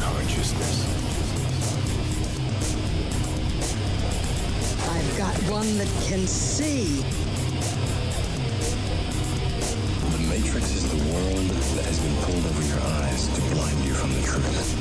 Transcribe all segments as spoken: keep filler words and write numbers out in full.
consciousness. I've got one that can see. The Matrix is the world that has been pulled over your eyes to blind you from the truth.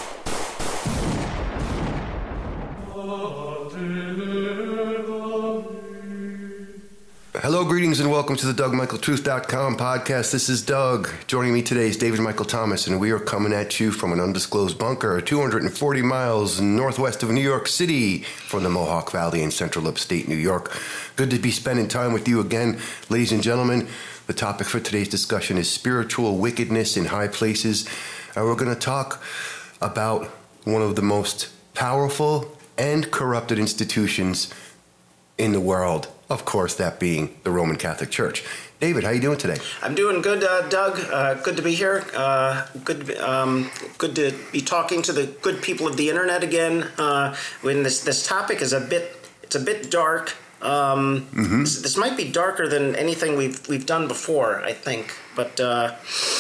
Hello, greetings, and welcome to the Doug Michael Truth dot com podcast. This is Doug. Joining me today is David Michael Thomas, and we are coming at you from an undisclosed bunker two hundred forty miles northwest of New York City from the Mohawk Valley in central upstate New York. Good to be spending time with you again, ladies and gentlemen. The topic for today's discussion is spiritual wickedness in high places. And we're going to talk about one of the most powerful and corrupted institutions in the world. Of course, that being the Roman Catholic Church. David, how you doing today? I'm doing good, uh, Doug. Uh, good to be here. Uh, good, to be, um, good to be talking to the good people of the internet again. Uh, when this this topic is a bit, it's a bit dark. Um, mm-hmm. this, this might be darker than anything we've we've done before, I think. But uh,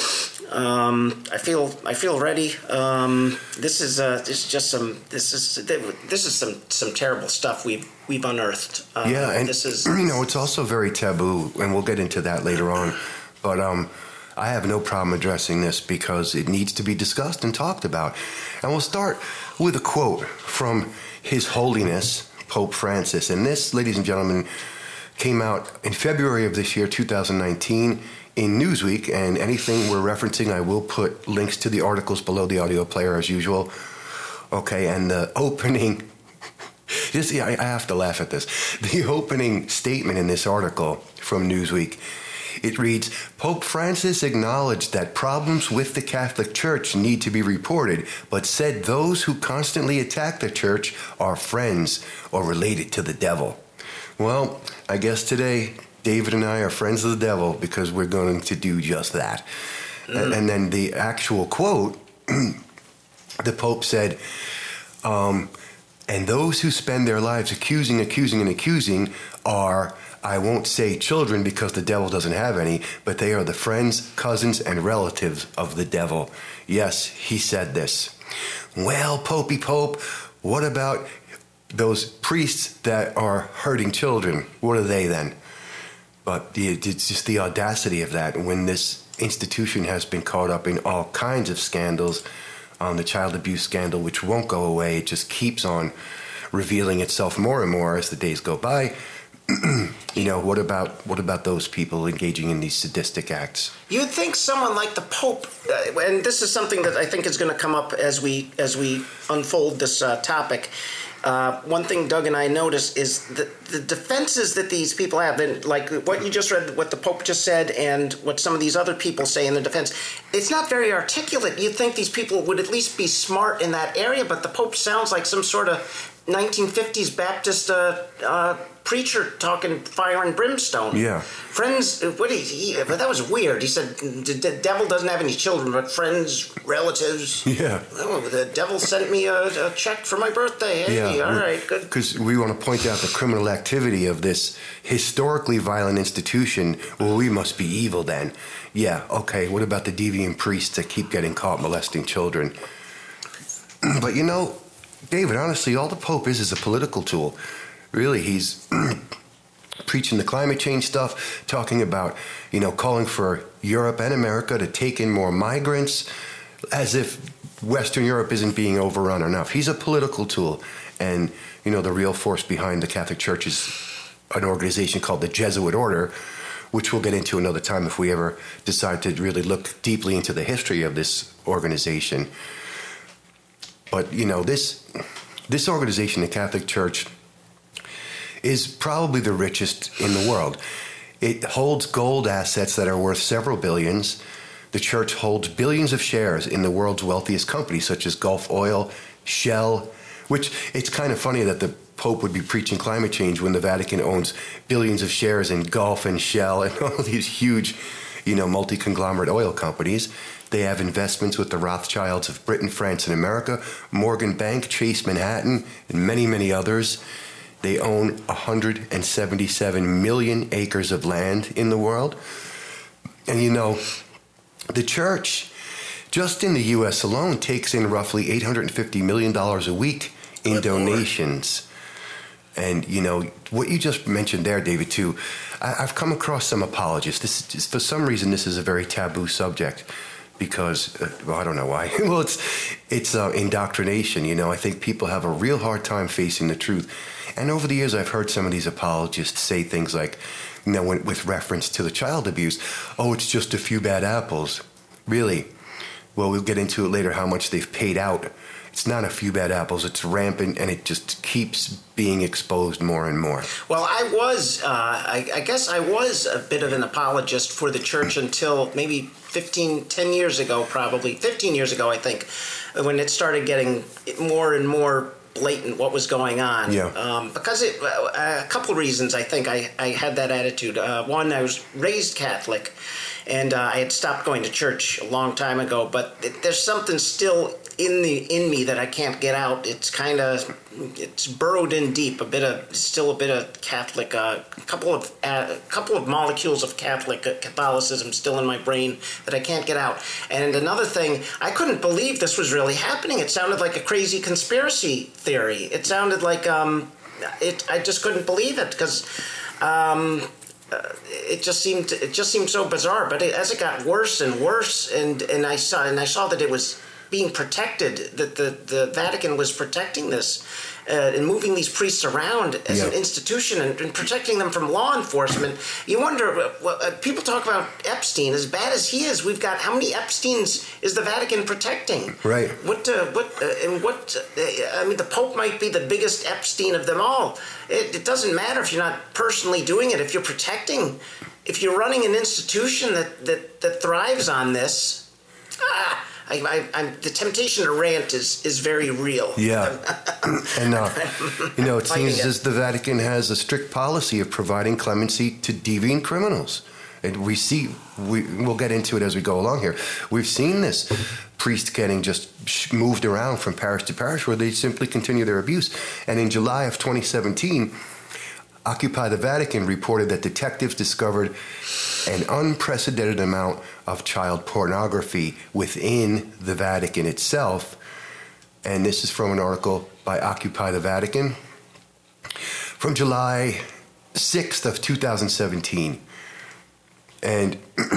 um, I feel I feel ready. Um, this is uh, this is just some this is this is some some terrible stuff we've we've unearthed. Uh, yeah, and this is you know it's also very taboo, and we'll get into that later on. But um, I have no problem addressing this because it needs to be discussed and talked about. And we'll start with a quote from His Holiness Pope Francis, and this, ladies and gentlemen, came out in February of this year, two thousand nineteen. In Newsweek, and anything we're referencing, I will put links to the articles below the audio player as usual. Okay, and the opening, just yeah, I, I have to laugh at this. The opening statement in this article from Newsweek, it reads, Pope Francis acknowledged that problems with the Catholic Church need to be reported, but said those who constantly attack the Church are friends or related to the devil. Well, I guess today David and I are friends of the devil because we're going to do just that. Mm. And, and then the actual quote, the Pope said, um, and those who spend their lives accusing, accusing, and accusing are, I won't say children because the devil doesn't have any, but they are the friends, cousins, and relatives of the devil. Yes, he said this. Well, Popey Pope, what about those priests that are hurting children? What are they then? But the, it's just the audacity of that when this institution has been caught up in all kinds of scandals, um, the child abuse scandal, which won't go away. It just keeps on revealing itself more and more as the days go by. You know, what about what about those people engaging in these sadistic acts? You'd think someone like the Pope, uh, and this is something that I think is going to come up as we as we unfold this uh, topic. Uh, one thing Doug and I noticed is that the defenses that these people have, and like what you just read, what the Pope just said, and what some of these other people say in the defense, it's not very articulate. You'd think these people would at least be smart in that area, but the Pope sounds like some sort of nineteen fifties Baptist uh, uh, preacher talking fire and brimstone. Yeah. Friends, what did he, but that was weird. He said the devil doesn't have any children, but friends, relatives. Yeah. Oh, the devil sent me a, a check for my birthday. Hey, yeah. all right, good. Because we want to point out the criminal activity of this historically violent institution. Well, we must be evil then. Yeah, okay, what about the deviant priests that keep getting caught molesting children? But you know, David, honestly, all the Pope is is a political tool. Really, he's preaching the climate change stuff, talking about, you know, calling for Europe and America to take in more migrants, as if Western Europe isn't being overrun enough. He's a political tool. And, you know, the real force behind the Catholic Church is an organization called the Jesuit Order, which we'll get into another time if we ever decide to really look deeply into the history of this organization. But, you know, this this organization, the Catholic Church, is probably the richest in the world. It holds gold assets that are worth several billions. The church holds billions of shares in the world's wealthiest companies, such as Gulf Oil, Shell, which it's kind of funny that the Pope would be preaching climate change when the Vatican owns billions of shares in Gulf and Shell and all these huge, you know, multi-conglomerate oil companies. They have investments with the Rothschilds of Britain, France, and America, Morgan Bank, Chase Manhattan, and many, many others. They own one hundred seventy-seven million acres of land in the world. And you know, the church just in the U S alone, takes in roughly eight hundred fifty million dollars a week in Good donations. Lord. And, you know, what you just mentioned there, David, too, I, I've come across some apologists. This is just, for some reason, this is a very taboo subject because, uh, well, I don't know why. well, it's it's uh, indoctrination, you know. I think people have a real hard time facing the truth. And over the years, I've heard some of these apologists say things like, you know, when, with reference to the child abuse, oh, it's just a few bad apples. Really? Well, we'll get into it later how much they've paid out. It's not a few bad apples. It's rampant, and it just keeps being exposed more and more. Well, I was, uh, I, I guess I was a bit of an apologist for the church until maybe fifteen, ten years ago, probably. fifteen years ago, I think, when it started getting more and more blatant what was going on. Yeah. Um, because it, uh, a couple of reasons I think I, I had that attitude. Uh, one, I was raised Catholic, and uh, I had stopped going to church a long time ago, but it, there's something still in the in me that I can't get out. It's kind of, it's burrowed in deep, a bit of, still a bit of Catholic, uh, a couple of uh, a couple of molecules of Catholic uh, Catholicism still in my brain that I can't get out. And another thing, I couldn't believe this was really happening. It sounded like a crazy conspiracy theory. It sounded like, um, it. I just couldn't believe it because, um, Uh, it just seemed it just seemed so bizarre. But it, as it got worse and worse, and, and I saw and I saw that it was being protected, that the, the Vatican was protecting this uh, and moving these priests around as yeah. an institution and, and protecting them from law enforcement. You wonder, uh, uh, people talk about Epstein, as bad as he is. We've got, how many Epsteins is the Vatican protecting? Right. What? Uh, what? Uh, and what? Uh, I mean, the Pope might be the biggest Epstein of them all. It, it doesn't matter if you're not personally doing it. If you're protecting, if you're running an institution that that, that thrives on this, ah. I, I, I'm, the temptation to rant is, is very real. Yeah. and, uh, you know, it seems it. as the Vatican has a strict policy of providing clemency to deviant criminals. And we see, we, we'll get into it as we go along here. We've seen this priest getting just moved around from parish to parish where they simply continue their abuse. And in July of twenty seventeen, Occupy the Vatican reported that detectives discovered an unprecedented amount of child pornography within the Vatican itself. And this is from an article by Occupy the Vatican from July sixth of two thousand seventeen. And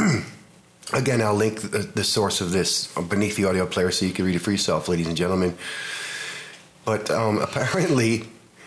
again, I'll link the, the source of this beneath the audio player so you can read it for yourself, ladies and gentlemen. But um, apparently,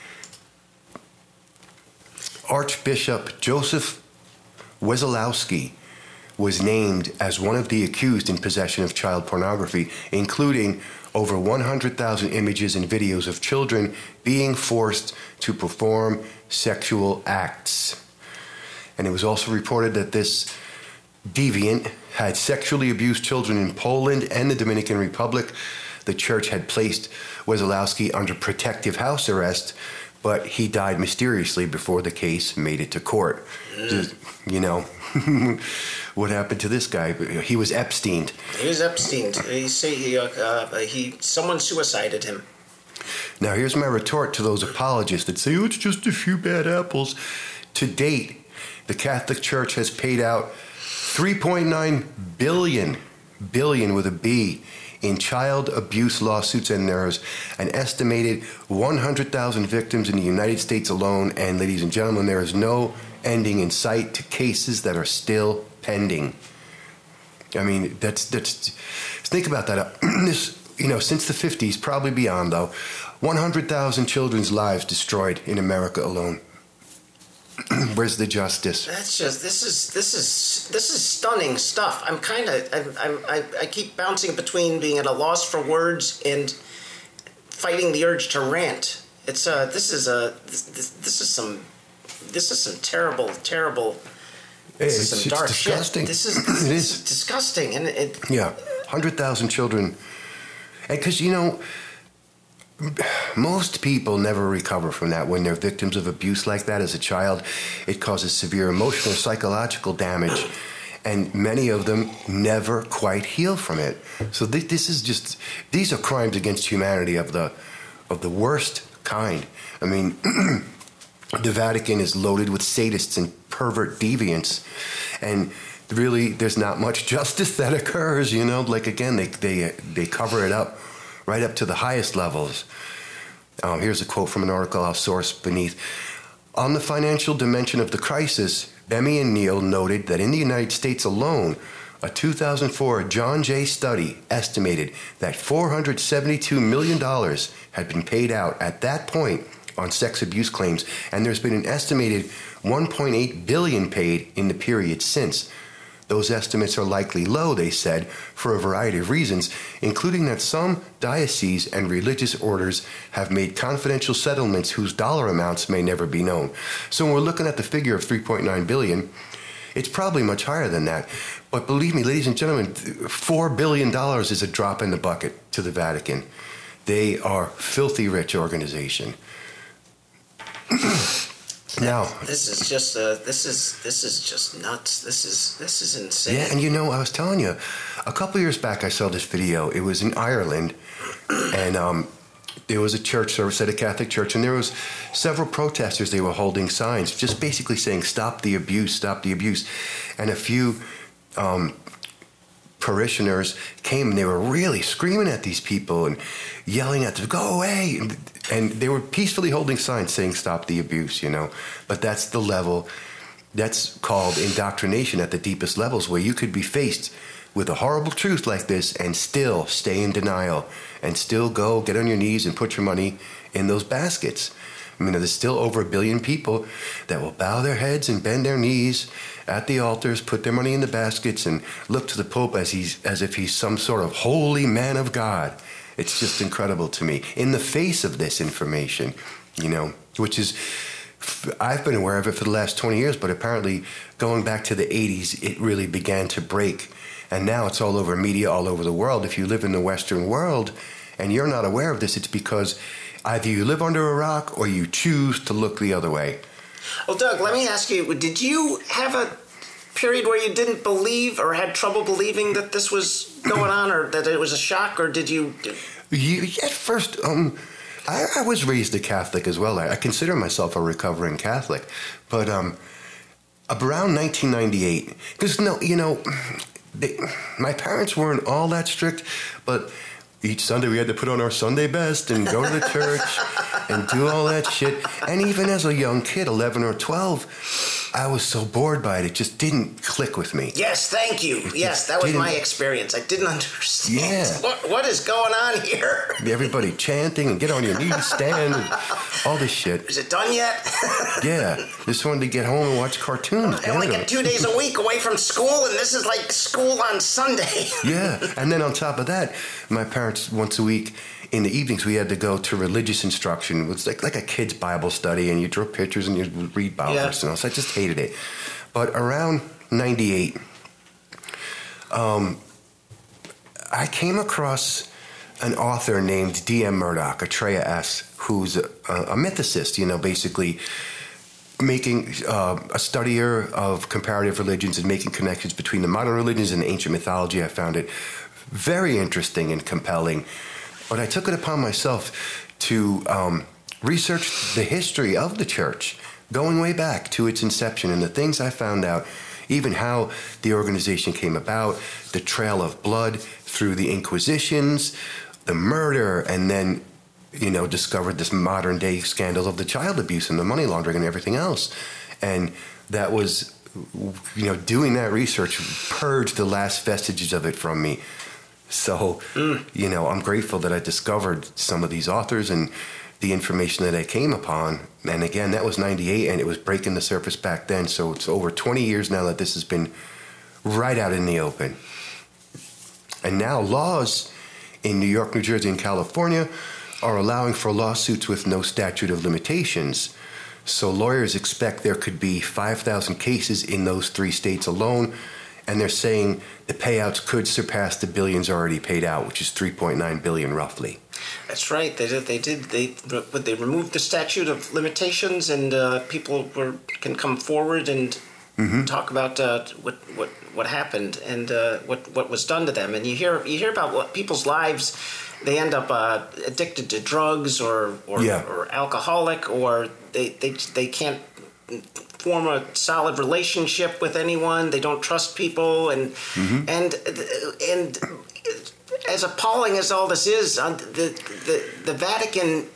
Archbishop Joseph Wesolowski was named as one of the accused in possession of child pornography, including over one hundred thousand images and videos of children being forced to perform sexual acts. And it was also reported that this deviant had sexually abused children in Poland and the Dominican Republic. The church had placed Wesolowski under protective house arrest, but he died mysteriously before the case made it to court. Just, you know, what happened to this guy? He was Epsteined. He was Epsteined. He say he, uh, uh, he someone suicided him. Now, here's my retort to those apologists that say, oh, it's just a few bad apples. To date, the Catholic Church has paid out three point nine billion, billion with a B, in child abuse lawsuits, and there's an estimated one hundred thousand victims in the United States alone. And ladies and gentlemen, there is no ending in sight to cases that are still pending. I mean, that's that's. Think about that. This, you know, since the fifties, probably beyond though, one hundred thousand children's lives destroyed in America alone. Where's the justice? That's just this is this is this is stunning stuff. I'm kind of I'm, I'm I I keep bouncing between being at a loss for words and fighting the urge to rant. It's uh this is a this this, this is some this is some terrible terrible. This It's, is some it's dark disgusting. shit. This is this It is is. disgusting, and it. Yeah, one hundred thousand children. And because, you know, most people never recover from that when they're victims of abuse like that as a child. It causes severe emotional, psychological damage, and many of them never quite heal from it. So th- this is just, these are crimes against humanity of the of the worst kind. I mean, the Vatican is loaded with sadists and pervert deviants, and really, there's not much justice that occurs. You know, like again, they they they cover it up right up to the highest levels. Um, here's a quote from an article I'll source beneath. On the financial dimension of the crisis, Bemi and Neal noted that in the United States alone, a two thousand four John Jay study estimated that four hundred seventy-two million dollars had been paid out at that point on sex abuse claims, and there's been an estimated one point eight billion dollars paid in the period since. Those estimates are likely low, they said, for a variety of reasons, including that some dioceses and religious orders have made confidential settlements whose dollar amounts may never be known. So when we're looking at the figure of three point nine billion dollars, it's probably much higher than that. But believe me, ladies and gentlemen, four billion dollars is a drop in the bucket to the Vatican. They are a filthy rich organization. Now, this is just uh, this is this is just nuts. This is this is insane. Yeah, and you know, I was telling you, a couple years back, I saw this video. It was in Ireland, and um, there was a church service at a Catholic church, and there was several protesters. They were holding signs, just basically saying, "Stop the abuse! Stop the abuse!" And a few um, parishioners came, and they were really screaming at these people and yelling at them, "Go away!" And, And they were peacefully holding signs saying, "Stop the abuse," you know. But that's the level, that's called indoctrination at the deepest levels, where you could be faced with a horrible truth like this and still stay in denial and still go get on your knees and put your money in those baskets. I mean, there's still over a billion people that will bow their heads and bend their knees at the altars, put their money in the baskets, and look to the Pope as he's as if he's some sort of holy man of God. It's just incredible to me. In the face of this information, you know, which is, I've been aware of it for the last twenty years, but apparently going back to the eighties, it really began to break. And now it's all over media, all over the world. If you live in the Western world and you're not aware of this, it's because either you live under a rock or you choose to look the other way. Well, Doug, let me ask you, did you have a period where you didn't believe or had trouble believing that this was going on, or that it was a shock, or did you... you at first, um, I, I was raised a Catholic as well. I, I consider myself a recovering Catholic. But um, around nineteen ninety-eight, because, no, you know, they, my parents weren't all that strict, but each Sunday we had to put on our Sunday best and go to the church and do all that shit. And even as a young kid, eleven or twelve, I was so bored by it. It just didn't click with me. Yes, thank you. It yes, that was didn't. my experience. I didn't understand. Yeah. What, what is going on here? Everybody chanting and get on your knees, stand, and all this shit. Is it done yet? Yeah. Just wanted to get home and watch cartoons. I only get two days a week away from school, and this is like school on Sunday. Yeah. And then on top of that, my parents, once a week, in the evenings, we had to go to religious instruction. It was like, like a kid's Bible study, and you draw pictures and you read Bible Yeah. verses and all. So I just hated it. But around ninety-eight, um, I came across an author named D M Murdoch, Atreya S., who's a, a mythicist, you know, basically making uh, a studier of comparative religions and making connections between the modern religions and ancient mythology. I found it very interesting and compelling. But I took it upon myself to um, research the history of the church, going way back to its inception, and the things I found out, even how the organization came about, the trail of blood through the Inquisitions, the murder, and then, you know, discovered this modern day scandal of the child abuse and the money laundering and everything else. And that was, you know, doing that research purged the last vestiges of it from me. So, mm. you know, I'm grateful that I discovered some of these authors and the information that I came upon. And again, that was ninety-eight, and it was breaking the surface back then. So it's over twenty years now that this has been right out in the open. And now laws in New York, New Jersey, and California are allowing for lawsuits with no statute of limitations. So lawyers expect there could be five thousand cases in those three states alone. And they're saying the payouts could surpass the billions already paid out, which is three point nine billion dollars roughly. That's right. They did. They did. They they removed the statute of limitations, and uh, people were can come forward and mm-hmm. talk about uh, what what what happened and uh, what what was done to them. And you hear you hear about what people's lives. They end up uh, addicted to drugs or or, yeah. or alcoholic, or they they they can't form a solid relationship with anyone. They don't trust people, and mm-hmm. and and as appalling as all this is, the the the Vatican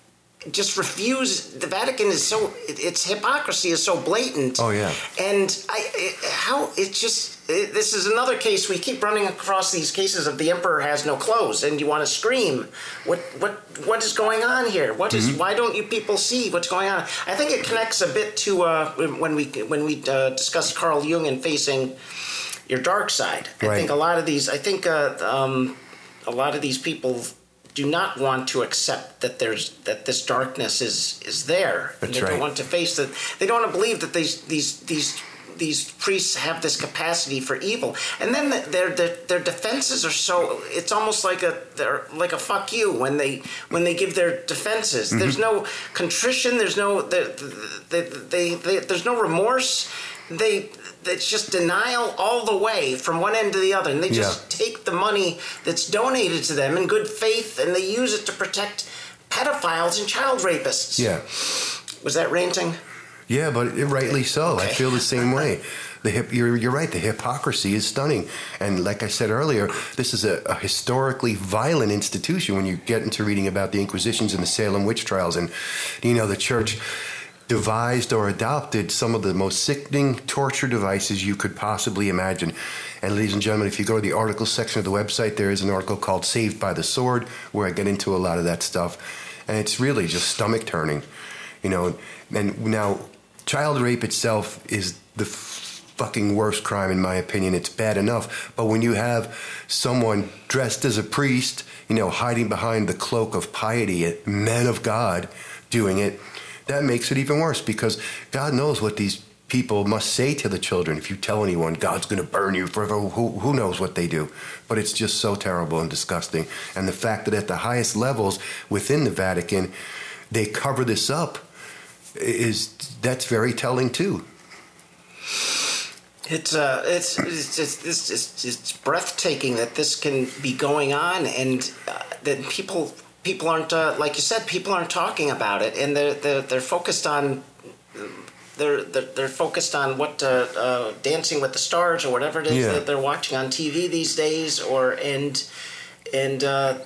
just refuse. The Vatican is so, its hypocrisy is so blatant. Oh yeah. And I, it, how it just it, this is another case. We keep running across these cases of the emperor has no clothes, and you want to scream. What what what is going on here? What is mm-hmm. why don't you people see what's going on? I think it connects a bit to uh, when we when we uh, discussed Carl Jung and facing your dark side. I right. think a lot of these. I think uh, um, a lot of these people do not want to accept that there's that this darkness is is there. That's and they right. don't want to face that. They don't want to believe that these these these these priests have this capacity for evil. And then the, their, their their defenses are so. It's almost like a they're like a fuck you when they when they give their defenses. Mm-hmm. There's no contrition. There's no they, they, they, they there's no remorse. They it's just denial all the way from one end to the other, and they just yeah. take the money that's donated to them in good faith, and they use it to protect pedophiles and child rapists. Yeah. Was that ranting? Yeah, but rightly so. Okay. I feel the same way. The hip, you're you're right. The hypocrisy is stunning, and like I said earlier, this is a, a historically violent institution. When you get into reading about the Inquisitions and the Salem witch trials, and you know the church devised or adopted some of the most sickening torture devices you could possibly imagine. And ladies and gentlemen, if you go to the articles section of the website, there is an article called Saved by the Sword, where I get into a lot of that stuff. And it's really just stomach turning, you know. And now, child rape itself is the f- fucking worst crime, in my opinion. It's bad enough. But when you have someone dressed as a priest, you know, hiding behind the cloak of piety, men of God, doing it, that makes it even worse, because God knows what these people must say to the children. If you tell anyone, God's going to burn you forever, who, who knows what they do? But it's just so terrible and disgusting. And the fact that at the highest levels within the Vatican, they cover this up, is that's very telling too. It's uh, it's it's it's, it's, it's, it's breathtaking that this can be going on, and uh, that people. People aren't, uh, like you said, people aren't talking about it, and they're they're, they're focused on they're, they're they're focused on what uh, uh, Dancing with the Stars or whatever it is yeah. that they're watching on T V these days, or and and uh,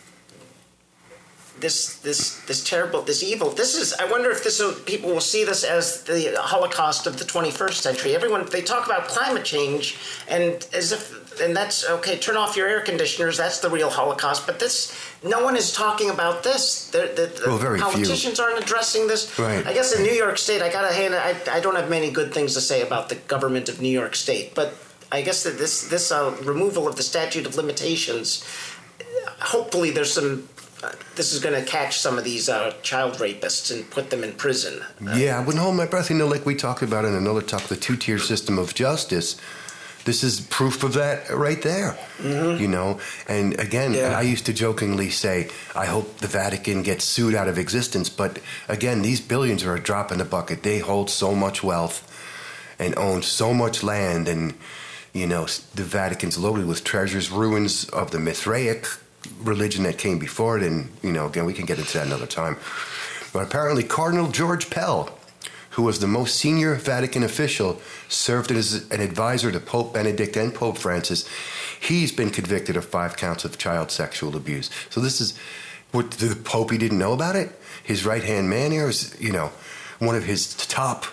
this this this terrible this evil. This is. I wonder if this will, people will see this as the Holocaust of the twenty-first century. Everyone they talk about climate change and as if. And that's okay. Turn off your air conditioners. That's the real Holocaust. But this, no one is talking about this. The, the, well, very politicians few. aren't addressing this. Right. I guess in New York State, I gotta hand. I I don't have many good things to say about the government of New York State. But I guess that this this uh, removal of the statute of limitations. Hopefully, there's some. Uh, this is going to catch some of these uh, child rapists and put them in prison. Uh, yeah, I wouldn't hold my breath. You know, like we talked about in another talk, the two-tier system of justice. This is proof of that right there, mm-hmm. you know. And again, yeah. I used to jokingly say, I hope the Vatican gets sued out of existence. But again, these billions are a drop in the bucket. They hold so much wealth and own so much land. And, you know, the Vatican's loaded with treasures, ruins of the Mithraic religion that came before it. And, you know, again, we can get into that another time. But apparently Cardinal George Pell, who was the most senior Vatican official, served as an advisor to Pope Benedict and Pope Francis. He's been convicted of five counts of child sexual abuse. So this is what the Pope, he didn't know about it? His right-hand man here is, you know, one of his top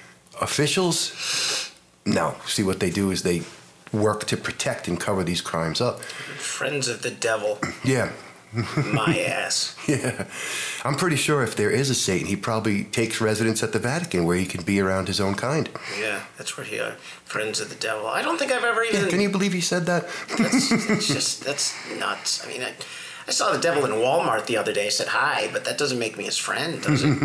officials? No. See, what they do is they work to protect and cover these crimes up. Friends of the devil. Yeah. My ass. Yeah. I'm pretty sure if there is a Satan, he probably takes residence at the Vatican where he can be around his own kind. Yeah, that's where he are. Friends of the devil. I don't think I've ever even... Yeah, can you believe he said that? That's it's just, that's nuts. I mean, I, I saw the devil in Walmart the other day. I said hi, but that doesn't make me his friend, does it?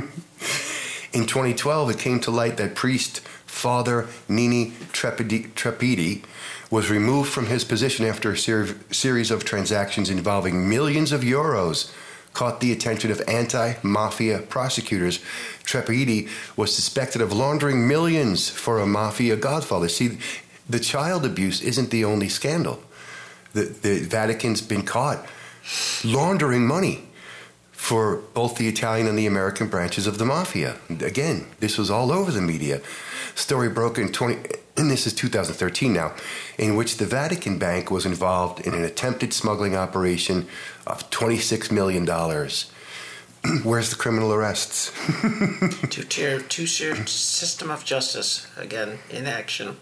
In twenty twelve, it came to light that priest Father Nini Trepidi, Trepidi was removed from his position after a ser- series of transactions involving millions of euros caught the attention of anti-mafia prosecutors. Trepidi was suspected of laundering millions for a mafia godfather. See, the child abuse isn't the only scandal. The, the Vatican's been caught laundering money for both the Italian and the American branches of the mafia. Again, this was all over the media. Story broke in twenty, and this is two thousand thirteen now, in which the Vatican Bank was involved in an attempted smuggling operation of twenty-six million dollars. Where's the criminal arrests? Two-tier, two-tier system of justice, again, in action.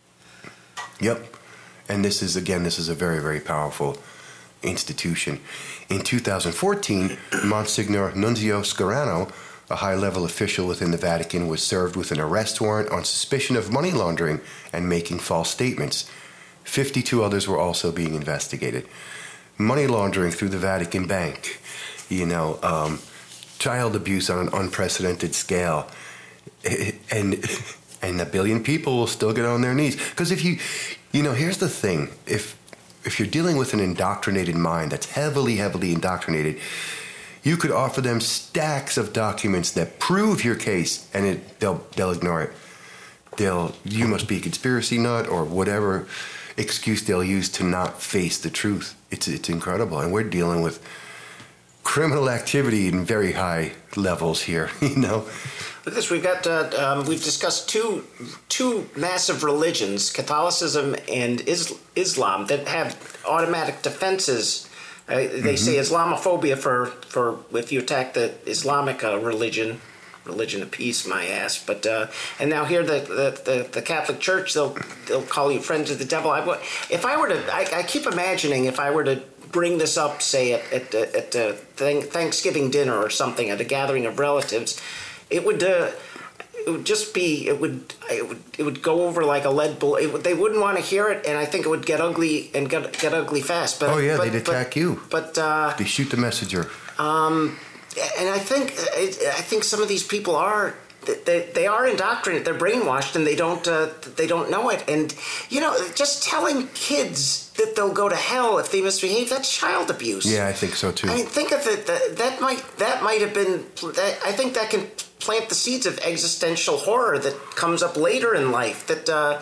Yep. And this is, again, this is a very, very powerful institution. In two thousand fourteen, Monsignor Nunzio Scarano, a high-level official within the Vatican, was served with an arrest warrant on suspicion of money laundering and making false statements. fifty-two others were also being investigated. Money laundering through the Vatican Bank, you know, um, child abuse on an unprecedented scale, and and a billion people will still get on their knees. Because if you, you know, here's the thing: if if you're dealing with an indoctrinated mind that's heavily, heavily indoctrinated, you could offer them stacks of documents that prove your case, and it, they'll they'll ignore it. They'll you must be a conspiracy nut or whatever excuse they'll use to not face the truth. It's it's incredible, and we're dealing with criminal activity in very high levels here. You know. Look at this. We've got uh, um, we've discussed two two massive religions, Catholicism and Is- Islam, that have automatic defenses. Uh, they mm-hmm. say Islamophobia for, for if you attack the Islamic uh, religion, religion of peace, my ass. But uh, and now here the, the, the, the Catholic Church, they'll they'll call you friends of the devil. I, if I were to, I, I keep imagining if I were to bring this up, say at at, at a Thanksgiving dinner or something, at a gathering of relatives, it would. Uh, It would just be. It would. It would. It would go over like a lead bullet. It would, they wouldn't want to hear it, and I think it would get ugly and get get ugly fast. But oh yeah, but, they'd attack but, you. But uh, they shoot the messenger. Um, and I think I think some of these people are they they are indoctrinated. They're brainwashed, and they don't uh, they don't know it. And you know, just telling kids that they'll go to hell if they misbehave, that's child abuse. Yeah, I think so too. I mean, think of it. That, that might that might have been. That, I think that can plant the seeds of existential horror that comes up later in life. That uh,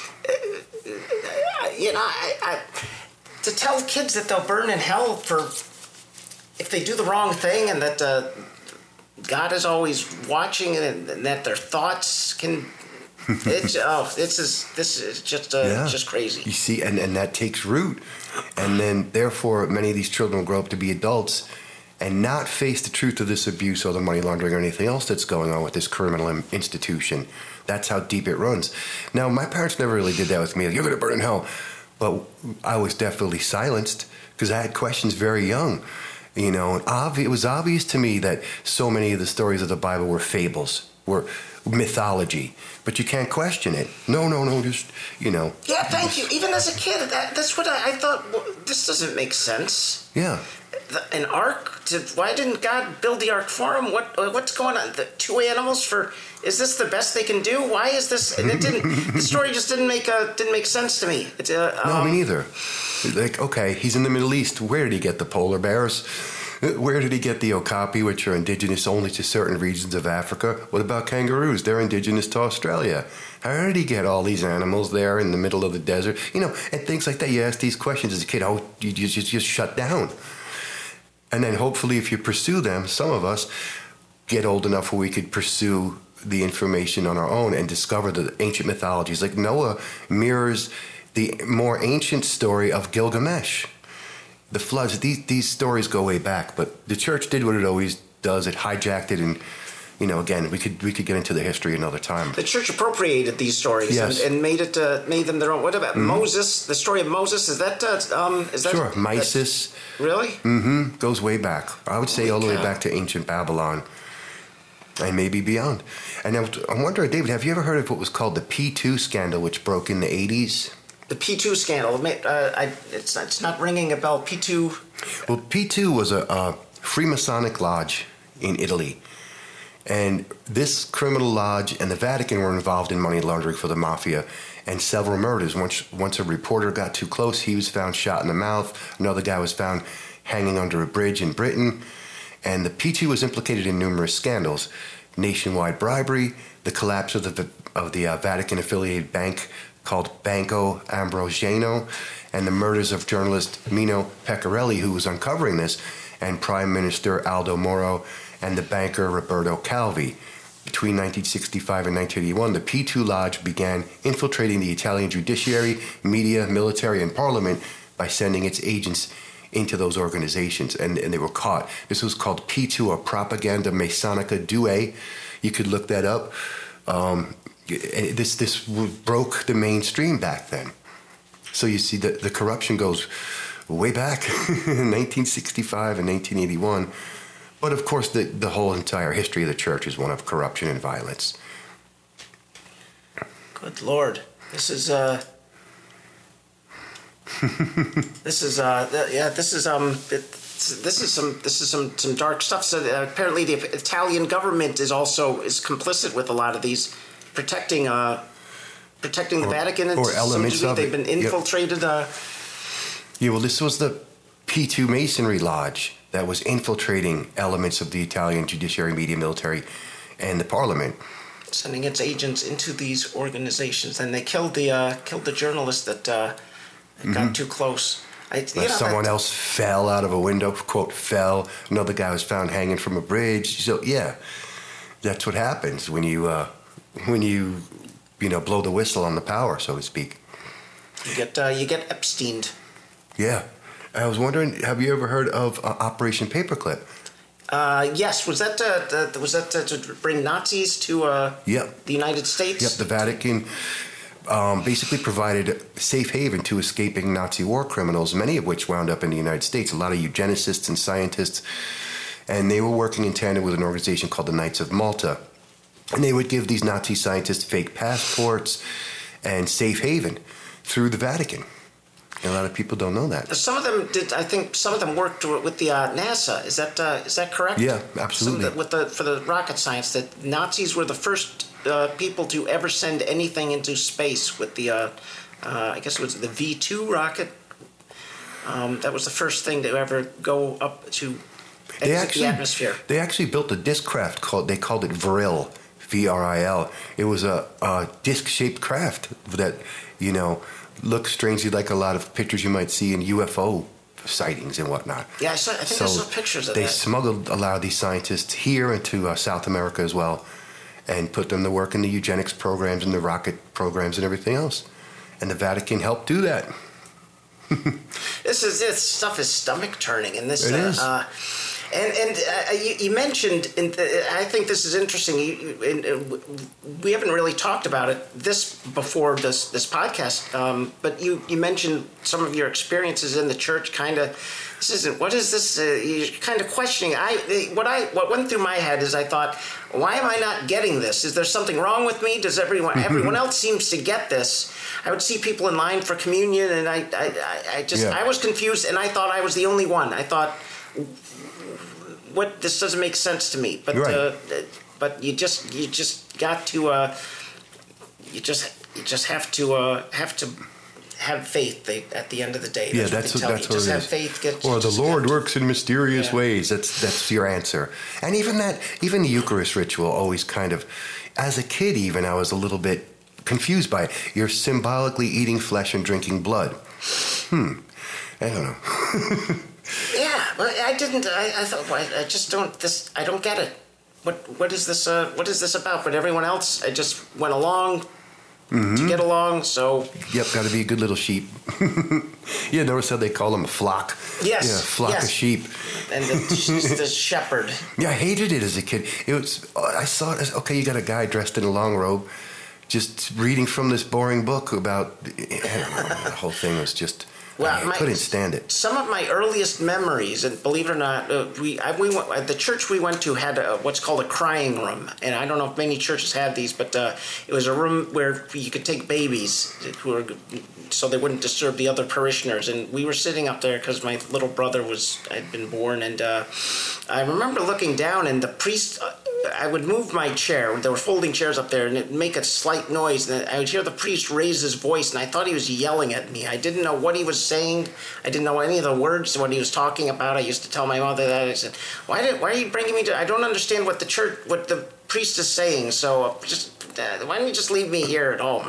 you know, I, I, to tell kids that they'll burn in hell for if they do the wrong thing, and that uh, God is always watching, and, and that their thoughts can. It's oh, this is this is just uh, yeah. just crazy. You see, and, and that takes root, and then therefore many of these children will grow up to be adults and not face the truth of this abuse or the money laundering or anything else that's going on with this criminal institution. That's how deep it runs. Now, my parents never really did that with me. Like, you're going to burn in hell. But I was definitely silenced because I had questions very young. You know, and obvi- it was obvious to me that so many of the stories of the Bible were fables, were mythology. But you can't question it. No, no, no, just, you know. Yeah, thank you. Even as a kid, that, that's what I, I thought, well, this doesn't make sense. Yeah. The, an ark? To, why didn't God build the ark for him? What What's going on? The two animals for, is this the best they can do? Why is this? And it didn't, the story just didn't make uh, didn't make sense to me. It, uh, um, no, me neither. Like, okay, he's in the Middle East. Where did he get the polar bears? Where did he get the okapi, which are indigenous only to certain regions of Africa? What about kangaroos? They're indigenous to Australia. How did he get all these animals there in the middle of the desert? You know, and things like that. You ask these questions as a kid, oh, you just, just, just shut down. And then hopefully if you pursue them, some of us get old enough where we could pursue the information on our own and discover the ancient mythologies. Like Noah mirrors the more ancient story of Gilgamesh. The floods, these these stories go way back, but the church did what it always does. It hijacked it, and, you know, again, we could we could get into the history another time. The church appropriated these stories yes. and, and made it uh, made them their own. What about mm-hmm. Moses? The story of Moses, is that uh, um is that sure Mysis? Really? Mm-hmm. Goes way back. I would say Holy all the cow. way back to ancient Babylon, and maybe beyond. And I, I wonder, David, have you ever heard of what was called the P two scandal, which broke in the eighties? The P two scandal. Uh, I, it's it's not ringing a bell. P two. Well, P two was a, a Freemasonic lodge in Italy. And this criminal lodge and the Vatican were involved in money laundering for the mafia and several murders. Once, once a reporter got too close, he was found shot in the mouth. Another guy was found hanging under a bridge in Britain. And the P two was implicated in numerous scandals. Nationwide bribery, the collapse of the, of the uh, Vatican-affiliated bank called Banco Ambrosiano, and the murders of journalist Mino Pecorelli, who was uncovering this, and Prime Minister Aldo Moro, and the banker Roberto Calvi. Between nineteen sixty-five and nineteen eighty-one, the P two Lodge began infiltrating the Italian judiciary, media, military, and parliament by sending its agents into those organizations, and, and they were caught. This was called P two, or Propaganda Masonica Due. You could look that up. Um, this this broke the mainstream back then. So you see, the, the corruption goes way back in nineteen sixty-five and nineteen eighty-one. But of course, the, the whole entire history of the church is one of corruption and violence. Good Lord. This is, uh... this is, uh... th- yeah, this is, um... It, this is some this is some, some dark stuff. So uh, apparently the Italian government is also is complicit with a lot of these, protecting uh, protecting the or, Vatican. And or elements of They've been it. infiltrated. Yep. Uh, yeah, well, this was the P two Masonry Lodge that was infiltrating elements of the Italian judiciary, media, military, and the parliament, sending its agents into these organizations, and they killed the uh, killed the journalist that uh, got mm-hmm. too close. I, you know, someone else fell out of a window, quote, fell. Another guy was found hanging from a bridge. So, yeah, that's what happens when you, uh, when you, you know, blow the whistle on the power, so to speak. You get, uh, you get Epsteined. Yeah. I was wondering, have you ever heard of uh, Operation Paperclip? Uh, yes. Was that, uh, the, was that uh, to bring Nazis to uh, yep. the United States? Yep, the Vatican Um, basically provided a safe haven to escaping Nazi war criminals, many of which wound up in the United States, a lot of eugenicists and scientists, and they were working in tandem with an organization called the Knights of Malta. And they would give these Nazi scientists fake passports and safe haven through the Vatican. And a lot of people don't know that. Some of them did. I think some of them worked with the uh, NASA. Is that uh, is that correct? Yeah, absolutely. The, with the for the rocket science, that Nazis were the first uh, people to ever send anything into space with the. Uh, uh, I guess it was the V two rocket. Um, that was the first thing to ever go up to exit they actually, the atmosphere. They actually built a disc craft called. They called it Vril, V R I L. It was a, a disc-shaped craft that, you know, look strangely like a lot of pictures you might see in U F O sightings and whatnot. Yeah, I, saw, I think so I saw pictures of they that. They smuggled a lot of these scientists here into uh, South America as well, and put them to work in the eugenics programs and the rocket programs and everything else. And the Vatican helped do that. This is this stuff is stomach turning, and this it uh, is. Uh, and and uh, you, you mentioned, and I think this is interesting. You, and, uh, we haven't really talked about it this before this this podcast, um, but you, you mentioned some of your experiences in the church. Kind of, this isn't. What is this? Uh, you're kind of questioning. I what I what went through my head is I thought, why am I not getting this? Is there something wrong with me? Does everyone everyone else seems to get this? I would see people in line for communion, and I I, I just yeah. I was confused, and I thought I was the only one. I thought, what, this doesn't make sense to me. But right. uh, but you just you just got to uh, you just you just have to uh, have to have faith. They, at the end of the day, yeah, that's, that's what, what, that's you. what Just it have is. faith. Get, or the Lord have works in mysterious yeah. ways. That's that's your answer. And even that, even the Eucharist ritual, always kind of, as a kid, even I was a little bit confused by it. You're symbolically eating flesh and drinking blood. Hmm. I don't know. Yeah, but I didn't. I, I thought. Well, I just don't. This. I don't get it. What What is this? Uh, what is this about? But everyone else, I just went along mm-hmm. to get along. So. Yep, got to be a good little sheep. Yeah, notice how they call them a flock. Yes. Yeah, a flock yes. of sheep. And the, the shepherd. Yeah, I hated it as a kid. It was. I saw it as, okay, you got a guy dressed in a long robe, just reading from this boring book about. I don't know. The whole thing was just. Well, I, my, couldn't stand it. Some of my earliest memories, and believe it or not, uh, we I, we went, the church we went to had a, what's called a crying room, and I don't know if many churches have these, but uh, it was a room where you could take babies who were, so they wouldn't disturb the other parishioners. And we were sitting up there because my little brother was had been born, and uh, I remember looking down, and the priest. Uh, I would move my chair. There were folding chairs up there, and it'd make a slight noise. And I would hear the priest raise his voice, and I thought he was yelling at me. I didn't know what he was saying. I didn't know any of the words, what he was talking about. I used to tell my mother that. I said, "Why did? Why are you bringing me to? I don't understand what the church, what the priest is saying." So just uh, why don't you just leave me here at home?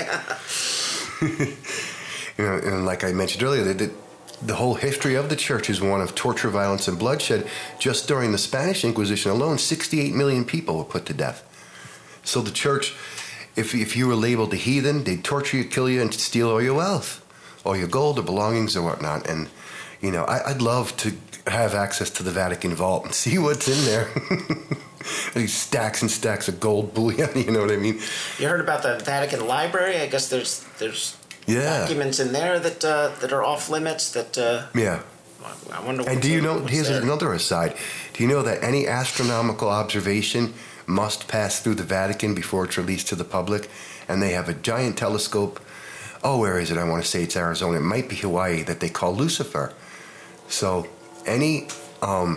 You know, and like I mentioned earlier, the, the whole history of the church is one of torture, violence, and bloodshed. Just during the Spanish Inquisition alone, sixty-eight million people were put to death. So the church, if if you were labeled a heathen, they'd torture you, kill you, and steal all your wealth, all your gold or belongings or whatnot. And, you know, I, I'd love to have access to the Vatican vault and see what's in there. These stacks and stacks of gold bullion, you know what I mean? You heard about the Vatican Library? I guess there's there's yeah. documents in there that uh, that are off limits. That uh, yeah. I wonder. And do you know? Here's there. another aside. Do you know that any astronomical observation must pass through the Vatican before it's released to the public? And they have a giant telescope. Oh, where is it? I want to say it's Arizona. It might be Hawaii, that they call Lucifer. So any um,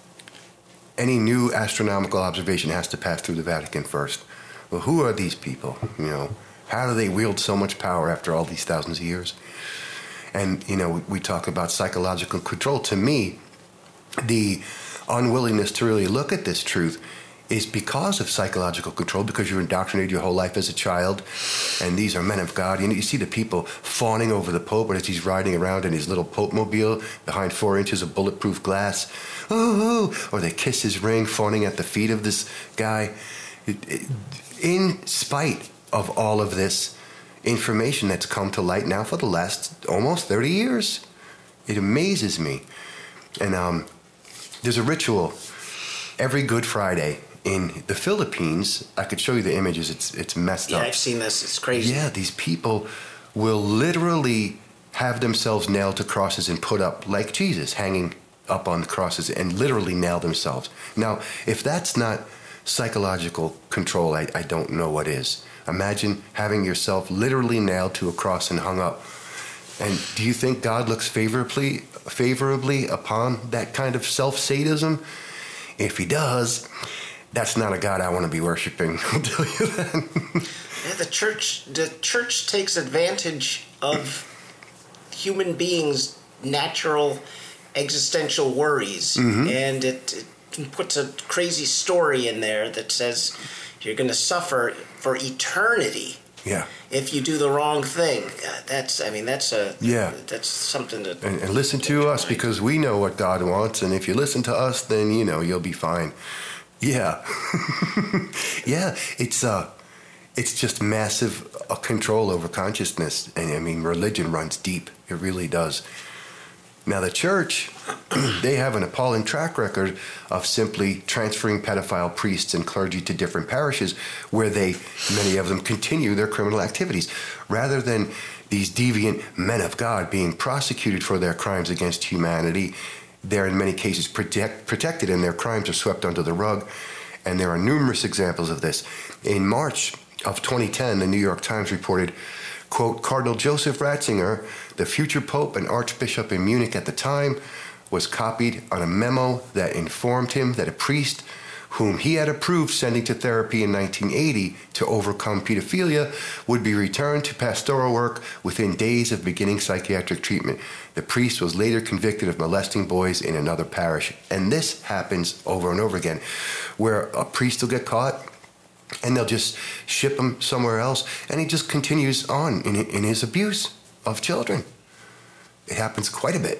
any new astronomical observation has to pass through the Vatican first. Well, who are these people? You know, how do they wield so much power after all these thousands of years? And, you know, we talk about psychological control. To me, the unwillingness to really look at this truth is because of psychological control, because you're indoctrinated your whole life as a child, and these are men of God. You know, you see the people fawning over the Pope as he's riding around in his little Pope mobile behind four inches of bulletproof glass. Oh, oh. Or they kiss his ring, fawning at the feet of this guy. It, it, in spite of all of this information that's come to light now for the last almost thirty years, it amazes me. And um, there's a ritual every Good Friday in the Philippines. I could show you the images. It's it's messed yeah, up. Yeah, I've seen this. It's crazy. Yeah, these people will literally have themselves nailed to crosses and put up like Jesus, hanging up on the crosses, and literally nail themselves. Now, if that's not psychological control, I, I don't know what is. Imagine having yourself literally nailed to a cross and hung up. And do you think God looks favorably favorably upon that kind of self-sadism? If he does, that's not a God I want to be worshiping. I'll tell you that. Yeah, the church, the church takes advantage of human beings' natural existential worries, mm-hmm. and it, it puts a crazy story in there that says you're going to suffer for eternity. Yeah. If you do the wrong thing. That's, I mean, that's a, yeah. that's something that. And, and listen to us, because we know what God wants, and if you listen to us, then, you know, you'll be fine. Yeah. Yeah, it's uh, it's just massive uh, control over consciousness. And I mean, religion runs deep. It really does. Now, the church, they have an appalling track record of simply transferring pedophile priests and clergy to different parishes where they, many of them, continue their criminal activities. Rather than these deviant men of God being prosecuted for their crimes against humanity, they're in many cases protect, protected and their crimes are swept under the rug. And there are numerous examples of this. In March of twenty ten, the New York Times reported, quote, Cardinal Joseph Ratzinger, the future Pope and Archbishop in Munich at the time, was copied on a memo that informed him that a priest whom he had approved sending to therapy in nineteen eighty to overcome pedophilia would be returned to pastoral work within days of beginning psychiatric treatment. The priest was later convicted of molesting boys in another parish. And this happens over and over again, where a priest will get caught, and they'll just ship him somewhere else, and he just continues on in, in his abuse of children. It happens quite a bit.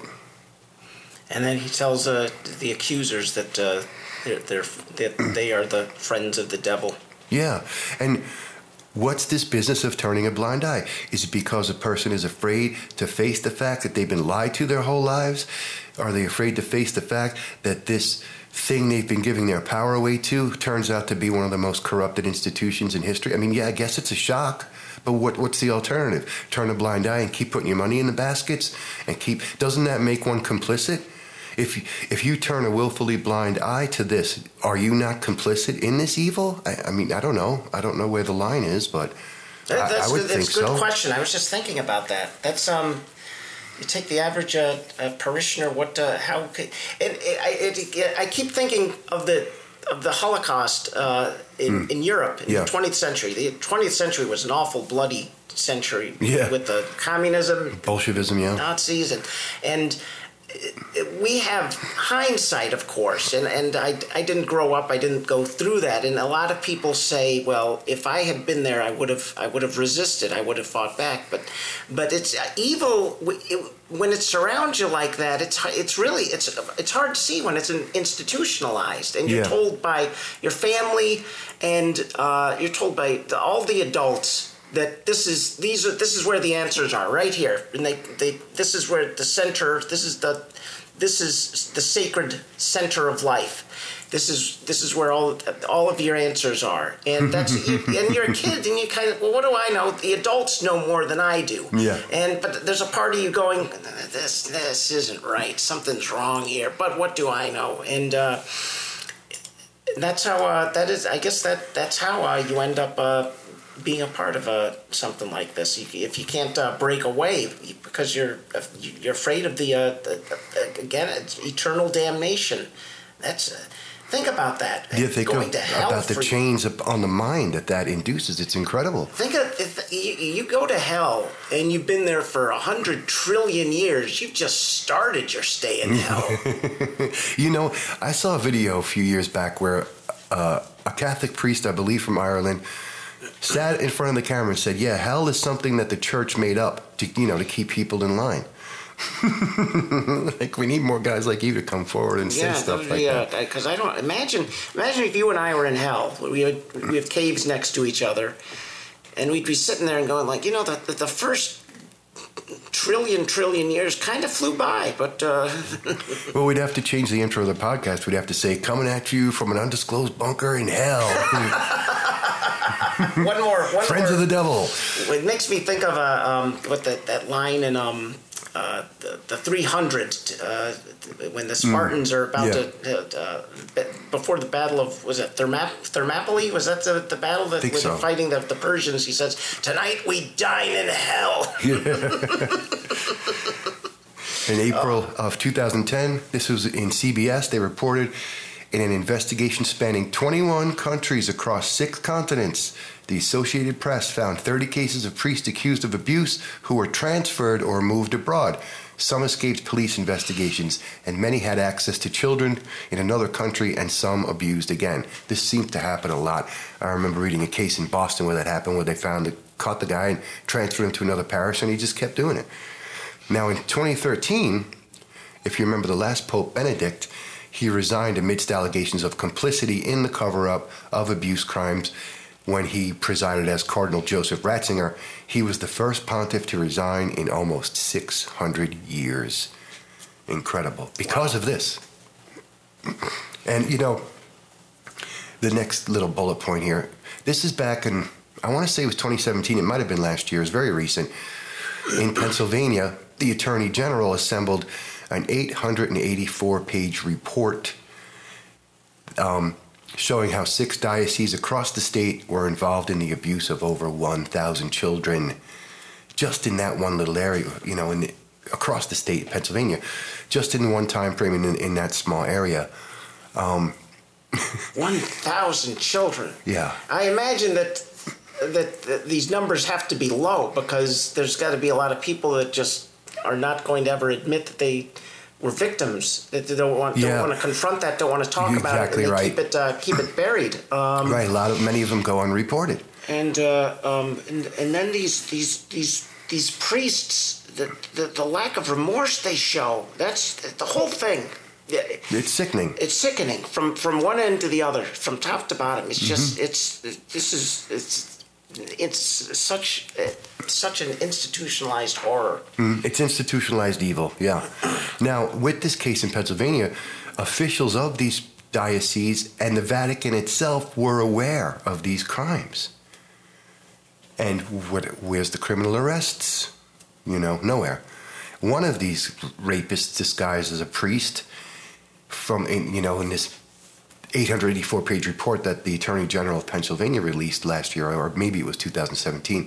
And then he tells uh, the accusers that uh, they're, they're, that they are the friends of the devil. Yeah, and what's this business of turning a blind eye? Is it because a person is afraid to face the fact that they've been lied to their whole lives? Are they afraid to face the fact that this thing they've been giving their power away to turns out to be one of the most corrupted institutions in history? I mean, yeah, I guess it's a shock, but what what's the alternative? Turn a blind eye and keep putting your money in the baskets and keep, doesn't that make one complicit? If if you turn a willfully blind eye to this, are you not complicit in this evil? I, I mean, I don't know. I don't know where the line is, but that, I, I would that's think a good so. question. I was just thinking about that. That's um. You take the average uh, uh, parishioner. What? Uh, how? Could, it, it, I, it, I keep thinking of the of the Holocaust uh, in mm. in Europe in yeah. the twentieth century. The twentieth century was an awful bloody century yeah. with the communism, Bolshevism, yeah, Nazis, and and we have hindsight, of course, and, and I, I didn't grow up, I didn't go through that, and a lot of people say, well, if I had been there, I would have I would have resisted, I would have fought back, but but it's uh, evil it, when it surrounds you like that. It's it's really it's it's hard to see when it's institutionalized, and you're Yeah. told by your family, and uh, you're told by the, all the adults that this is these are this is where the answers are right here, and they, they this is where the center this is the this is the sacred center of life. This is this is where all all of your answers are, and that's you, and you're a kid, and you kind of, well, what do I know? The adults know more than I do. Yeah. And but there's a part of you going, this this isn't right. Something's wrong here. But what do I know? And uh, that's how uh, that is. I guess that that's how uh, you end up. Uh, being a part of a something like this, you, if you can't uh, break away because you're you're afraid of the, uh, the, the again it's eternal damnation. That's uh, think about that. Yeah, think Going of, to hell about the for, chains up on the mind that that induces. It's incredible. Think of if you, you go to hell and you've been there for a hundred trillion years. You've just started your stay in hell. You know, I saw a video a few years back where uh, a Catholic priest, I believe from Ireland, sat in front of the camera and said, yeah, hell is something that the church made up to, you know, to keep people in line. Like, we need more guys like you to come forward and say yeah, stuff like yeah, that. Because I don't imagine. Imagine if you and I were in hell. We had, we have caves next to each other, and we'd be sitting there and going like, you know, the the, the first trillion trillion years kind of flew by, but. Uh, Well, we'd have to change the intro of the podcast. We'd have to say, coming at you from an undisclosed bunker in hell. one more. One Friends more. of the devil. It makes me think of a um, what that that line in um uh, the the three hundred uh, when the Spartans mm. are about yeah. to uh, before the battle of was it Thermap- Thermopylae was that the, the battle that Think when so. they're fighting the, the Persians? He says, "Tonight we dine in hell." In April of two thousand ten, this was in C B S, they reported in an investigation spanning twenty-one countries across six continents, the Associated Press found thirty cases of priests accused of abuse who were transferred or moved abroad. Some escaped police investigations, and many had access to children in another country, and some abused again. This seems to happen a lot. I remember reading a case in Boston where that happened, where they found it, caught the guy and transferred him to another parish, and he just kept doing it. Now, in twenty thirteen, if you remember the last Pope Benedict, he resigned amidst allegations of complicity in the cover-up of abuse crimes when he presided as Cardinal Joseph Ratzinger. He was the first pontiff to resign in almost six hundred years. Incredible. Because of this. And, you know, the next little bullet point here, this is back in, I want to say it was twenty seventeen, it might have been last year, it's very recent. In Pennsylvania, the Attorney General assembled an eight hundred eighty-four page report um, showing how six dioceses across the state were involved in the abuse of over one thousand children, just in that one little area, you know, in the, across the state of Pennsylvania, just in one time frame in, in that small area. Um, one thousand children. Yeah. I imagine that, that that these numbers have to be low because there's got to be a lot of people that just are not going to ever admit that they were victims, that they don't want, yeah. don't want to confront that, don't want to talk You're about exactly it, and they right. keep it uh, keep it buried. Um, right, a lot of many of them go unreported. And uh, um, and and then these these these these priests, the, the the lack of remorse they show, that's the whole thing. Yeah, It's sickening. It's sickening from, from one end to the other, from top to bottom. It's just Mm-hmm. it's this is it's it's such uh, such an institutionalized horror. Mm, it's institutionalized evil, yeah. Now, with this case in Pennsylvania, officials of these dioceses and the Vatican itself were aware of these crimes. And what, where's the criminal arrests? You know, nowhere. One of these rapists disguised as a priest from, in, you know, in this eight hundred eighty-four page report that the Attorney General of Pennsylvania released last year, or maybe it was two thousand seventeen.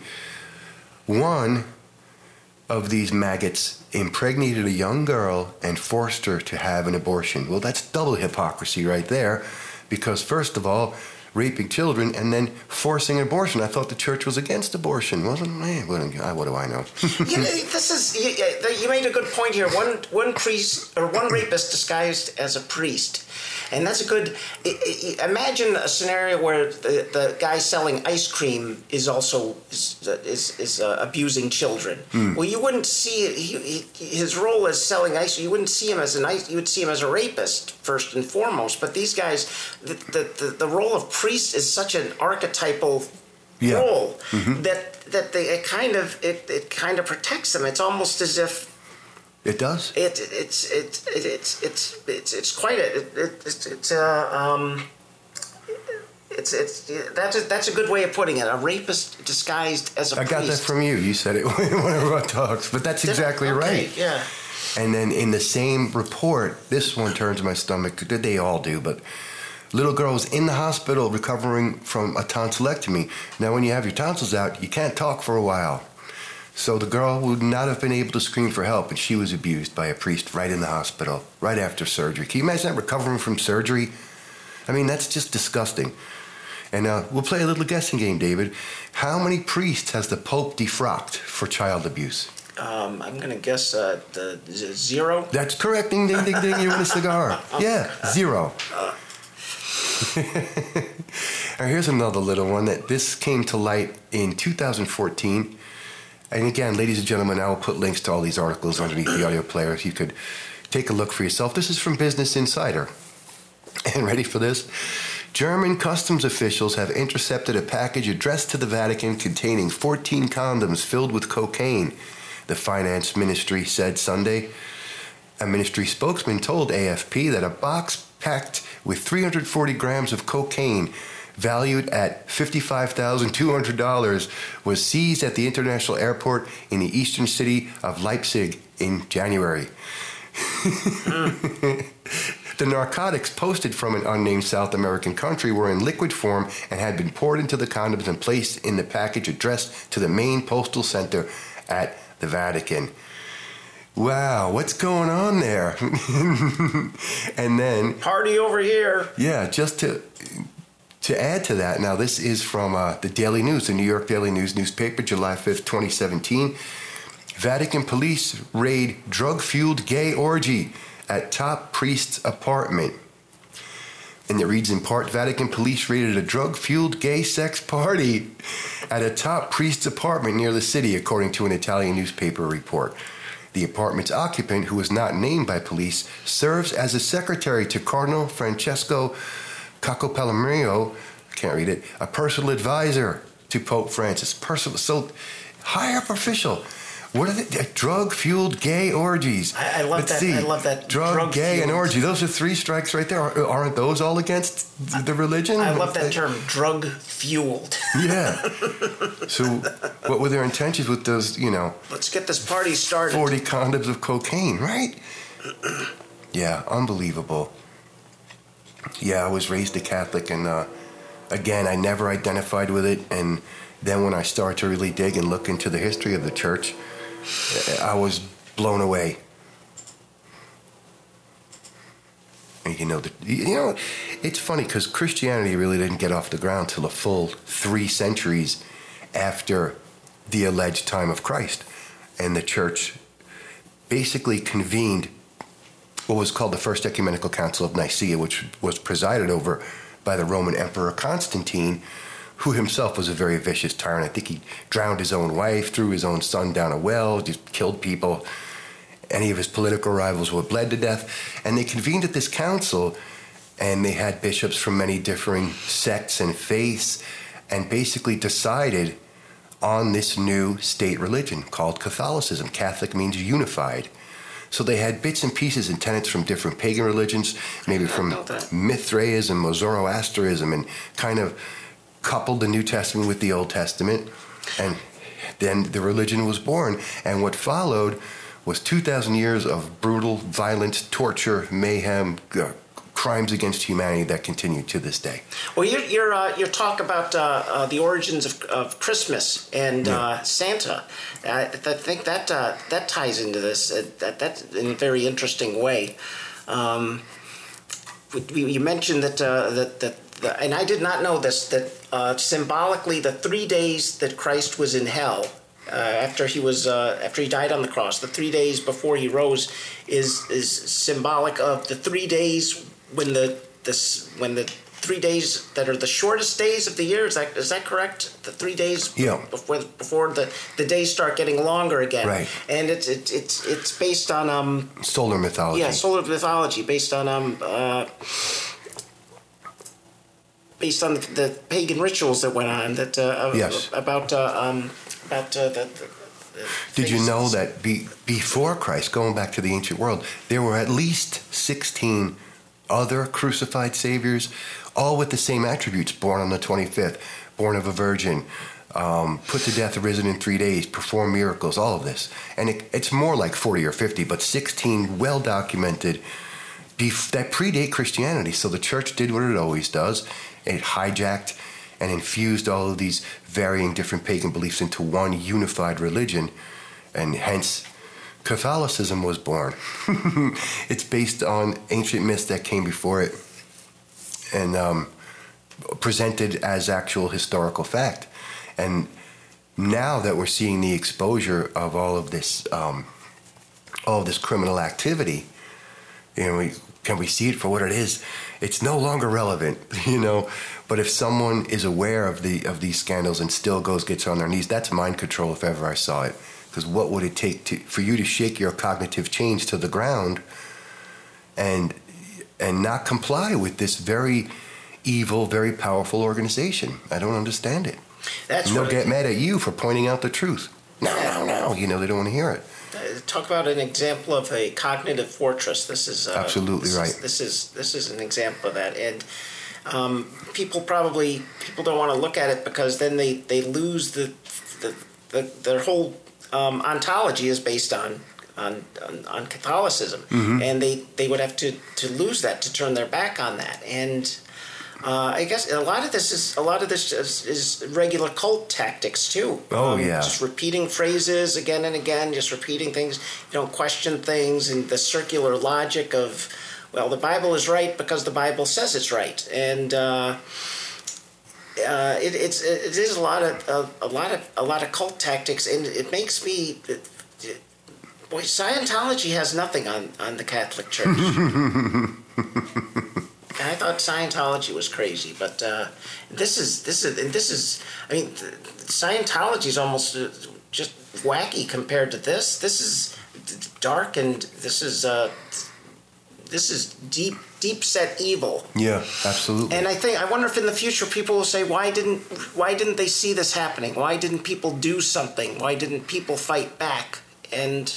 One of these maggots impregnated a young girl and forced her to have an abortion. Well, that's double hypocrisy right there, because first of all, raping children and then forcing abortion. I thought the church was against abortion, wasn't it? What, what do I know? you, this is you, you made a good point here. One one priest or one rapist disguised as a priest. And that's a good. Imagine a scenario where the, the guy selling ice cream is also is is, is uh, abusing children. Mm. Well, you wouldn't see it. He, he, his role as selling ice. You wouldn't see him as an ice. You would see him as a rapist first and foremost. But these guys, the the, the, the role of priest is such an archetypal yeah. role mm-hmm. that that they it kind of it, it kind of protects them. It's almost as if. It does. It, it it's it, it it's it's it's it's quite a it, it, it's it's uh, um it's it's that's a, that's a good way of putting it. A rapist disguised as a I priest. got that from you. You said it in one of our talks, but that's exactly okay, right. Yeah. And then in the same report, this one turns my stomach. They all do, but little girl was in the hospital recovering from a tonsillectomy. Now, when you have your tonsils out, you can't talk for a while. So the girl would not have been able to scream for help, and she was abused by a priest right in the hospital, right after surgery. Can you imagine that, recovering from surgery? I mean, that's just disgusting. And uh, we'll play a little guessing game, David. How many priests has the Pope defrocked for child abuse? Um, I'm going to guess uh, the, the zero. That's correct. Ding, ding, ding, ding. You win a cigar. Yeah, zero. Now, here's another little one that this came to light in two thousand fourteen. And again, ladies and gentlemen, I will put links to all these articles underneath the audio player if you could take a look for yourself. This is from Business Insider. And ready for this? German customs officials have intercepted a package addressed to the Vatican containing fourteen condoms filled with cocaine, the finance ministry said Sunday. A ministry spokesman told A F P that a box packed with three hundred forty grams of cocaine valued at fifty-five thousand two hundred dollars, was seized at the international airport in the eastern city of Leipzig in January. Mm. The narcotics, posted from an unnamed South American country, were in liquid form and had been poured into the condoms and placed in the package addressed to the main postal center at the Vatican. Wow, what's going on there? And then... Party over here. Yeah, just to... To add to that, now this is from uh, the Daily News, the New York Daily News newspaper, July fifth, twenty seventeen. Vatican police raid drug-fueled gay orgy at top priest's apartment. And it reads in part, Vatican police raided a drug-fueled gay sex party at a top priest's apartment near the city, according to an Italian newspaper report. The apartment's occupant, who was not named by police, serves as a secretary to Cardinal Francesco Cacopellerio, can't read it, a personal advisor to Pope Francis. Personal, so high up official. What are they? Drug-fueled gay orgies. I, I love Let's that. See. I love that. Drug, Drug gay, fueled. and orgy. Those are three strikes right there. Aren't those all against the religion? I love that term, drug-fueled. Yeah. So what were their intentions with those, you know... Let's get this party started. forty condoms of cocaine, right? Yeah, unbelievable. Yeah, I was raised a Catholic, and uh, again, I never identified with it. And then when I started to really dig and look into the history of the church, I was blown away. And, you know, the, you know, it's funny because Christianity really didn't get off the ground till a full three centuries after the alleged time of Christ, and the church basically convened what was called the First Ecumenical Council of Nicaea, which was presided over by the Roman Emperor Constantine, who himself was a very vicious tyrant. I think he drowned his own wife, threw his own son down a well, just killed people. Any of his political rivals were bled to death. And they convened at this council, and they had bishops from many differing sects and faiths, and basically decided on this new state religion called Catholicism. Catholic means unified. So they had bits and pieces and tenets from different pagan religions, maybe from Mithraism or Zoroastrianism, and kind of coupled the New Testament with the Old Testament. And then the religion was born. And what followed was two thousand years of brutal, violent, torture, mayhem, uh, crimes against humanity that continue to this day. Well, your your uh, your talk about uh, uh, the origins of, of Christmas and yeah. uh, Santa, I, I think that uh, that ties into this. Uh, that that's in a very interesting way. Um, we, you mentioned that uh, that that the, and I did not know this, that uh, symbolically the three days that Christ was in hell, uh, after he was uh, after he died on the cross, the three days before he rose, is is symbolic of the three days when the this when the three days that are the shortest days of the year. Is that is that correct? The three days Yeah. before before the, the days start getting longer again. Right. And it's it's it's it's based on um Solar mythology. yeah solar mythology, based on um uh based on the, the pagan rituals that went on that uh, Yes. about uh, um about uh, the, the, the Did you know phases. that be, before Christ, going back to the ancient world, there were at least sixteen other crucified saviors, all with the same attributes: born on the twenty-fifth, born of a virgin, um, put to death, arisen in three days, perform miracles, all of this. And it, it's more like forty or fifty, but sixteen well-documented bef- that predate Christianity. So the church did what it always does. It hijacked and infused all of these varying different pagan beliefs into one unified religion, and hence Catholicism was born. It's based on ancient myths that came before it and um, presented as actual historical fact. And now that we're seeing the exposure of all of this, um, all of this criminal activity, you know, we, can we see it for what it is? It's no longer relevant, you know. But if someone is aware of the of these scandals and still goes gets on their knees, that's mind control if ever I saw it. Because what would it take to for you to shake your cognitive change to the ground and and not comply with this very evil, very powerful organization? I don't understand it. That's and they'll what get it, mad at you for pointing out the truth. No, no, no. You know, they don't want to hear it. uh, talk about an example of a cognitive fortress. This is uh, Absolutely this right. Is, this is this is an example of that, and um, people probably people don't want to look at it because then they, they lose the the, the their whole um, ontology is based on on on, on Catholicism, Mm-hmm. and they, they would have to, to lose that, to turn their back on that, and uh, I guess a lot of this is a lot of this is, is regular cult tactics too. Oh, yeah. Just repeating phrases again and again, just repeating things. You don't question things, and the circular logic of, well, the Bible is right because the Bible says it's right, and uh, uh, it, it's it is a lot of a, a lot of a lot of cult tactics, and it makes me. It, it, boy, Scientology has nothing on, on the Catholic Church. I thought Scientology was crazy, but uh, this is this is and this is. I mean, Scientology is almost uh, just wacky compared to this. This is dark, and this is uh, this is deep, deep set evil. Yeah, absolutely. And I think I wonder if in the future people will say, why didn't why didn't they see this happening? Why didn't people do something? Why didn't people fight back? And